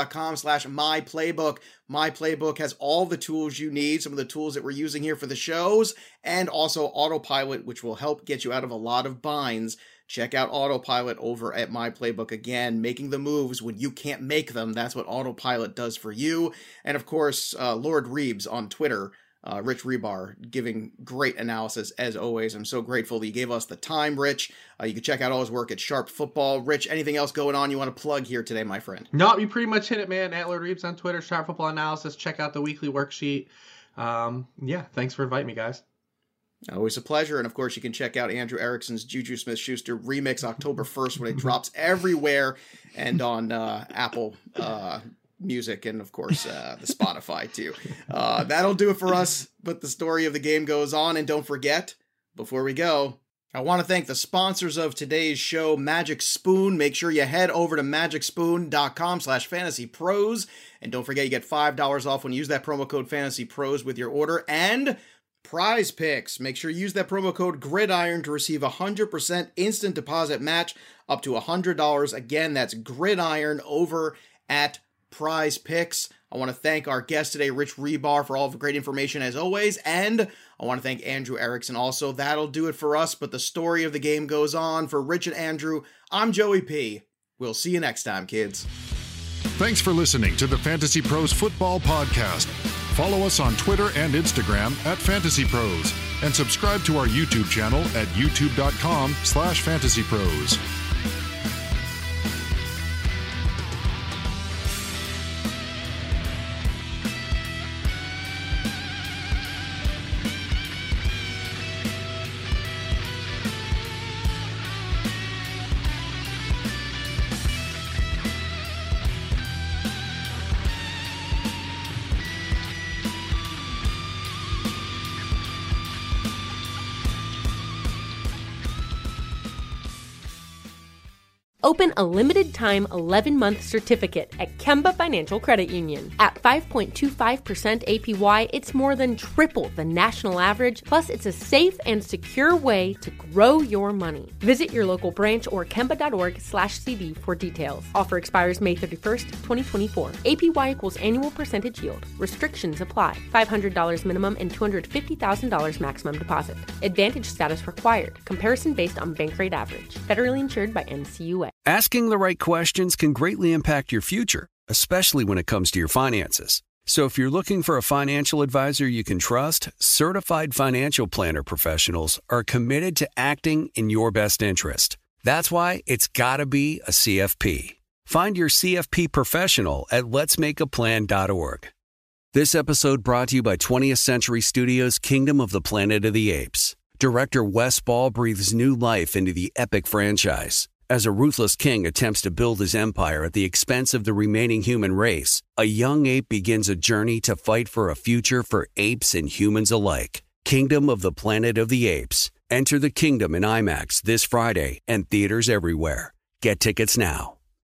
Speaker 5: fantasypros.com/myplaybook. My Playbook has all the tools you need, some of the tools that we're using here for the shows, and also Autopilot, which will help get you out of a lot of binds. Check out Autopilot over at My Playbook. Again, making the moves when you can't make them. That's what Autopilot does for you. And of course, Lord Reeves on Twitter, Rich Rebar, giving great analysis as always. I'm so grateful that you gave us the time, Rich. You can check out all his work at Sharp Football. Rich, anything else going on you want to plug here today, my friend?
Speaker 6: No, you pretty much hit it, man. At Lord Reeves on Twitter, Sharp Football Analysis. Check out the weekly worksheet. Thanks for inviting me, guys.
Speaker 5: Always a pleasure. And of course, you can check out Andrew Erickson's Juju Smith-Schuster remix October 1st when it drops everywhere and on Apple Music and, of course, the Spotify, too. That'll do it for us. But the story of the game goes on. And don't forget, before we go, I want to thank the sponsors of today's show, Magic Spoon. Make sure you head over to magicspoon.com/fantasypros. And don't forget, you get $5 off when you use that promo code FantasyPros with your order. And Prize Picks. Make sure you use that promo code GRIDIRON to receive a 100% instant deposit match up to $100. Again, that's GRIDIRON over at Prize Picks. I want to thank our guest today, Rich Rebar, for all of the great information as always. And I want to thank Andrew Erickson also. That'll do it for us, but the story of the game goes on. For Rich and Andrew, I'm Joey P. We'll see you next time, kids.
Speaker 7: Thanks for listening to the Fantasy Pros Football Podcast. Follow us on Twitter and Instagram at Fantasy Pros, and subscribe to our YouTube channel at youtube.com/fantasypros.
Speaker 4: Open a limited-time 11-month certificate at Kemba Financial Credit Union. At 5.25% APY, it's more than triple the national average, plus it's a safe and secure way to grow your money. Visit your local branch or kemba.org/CD for details. Offer expires May 31st, 2024. APY equals annual percentage yield. Restrictions apply. $500 minimum and $250,000 maximum deposit. Advantage status required. Comparison based on bank rate average. Federally insured by NCUA.
Speaker 8: Asking the right questions can greatly impact your future, especially when it comes to your finances. So if you're looking for a financial advisor you can trust, certified financial planner professionals are committed to acting in your best interest. That's why it's got to be a CFP. Find your CFP professional at letsmakeaplan.org. This episode brought to you by 20th Century Studios' Kingdom of the Planet of the Apes. Director Wes Ball breathes new life into the epic franchise. As a ruthless king attempts to build his empire at the expense of the remaining human race, a young ape begins a journey to fight for a future for apes and humans alike. Kingdom of the Planet of the Apes. Enter the kingdom in IMAX this Friday and theaters everywhere. Get tickets now.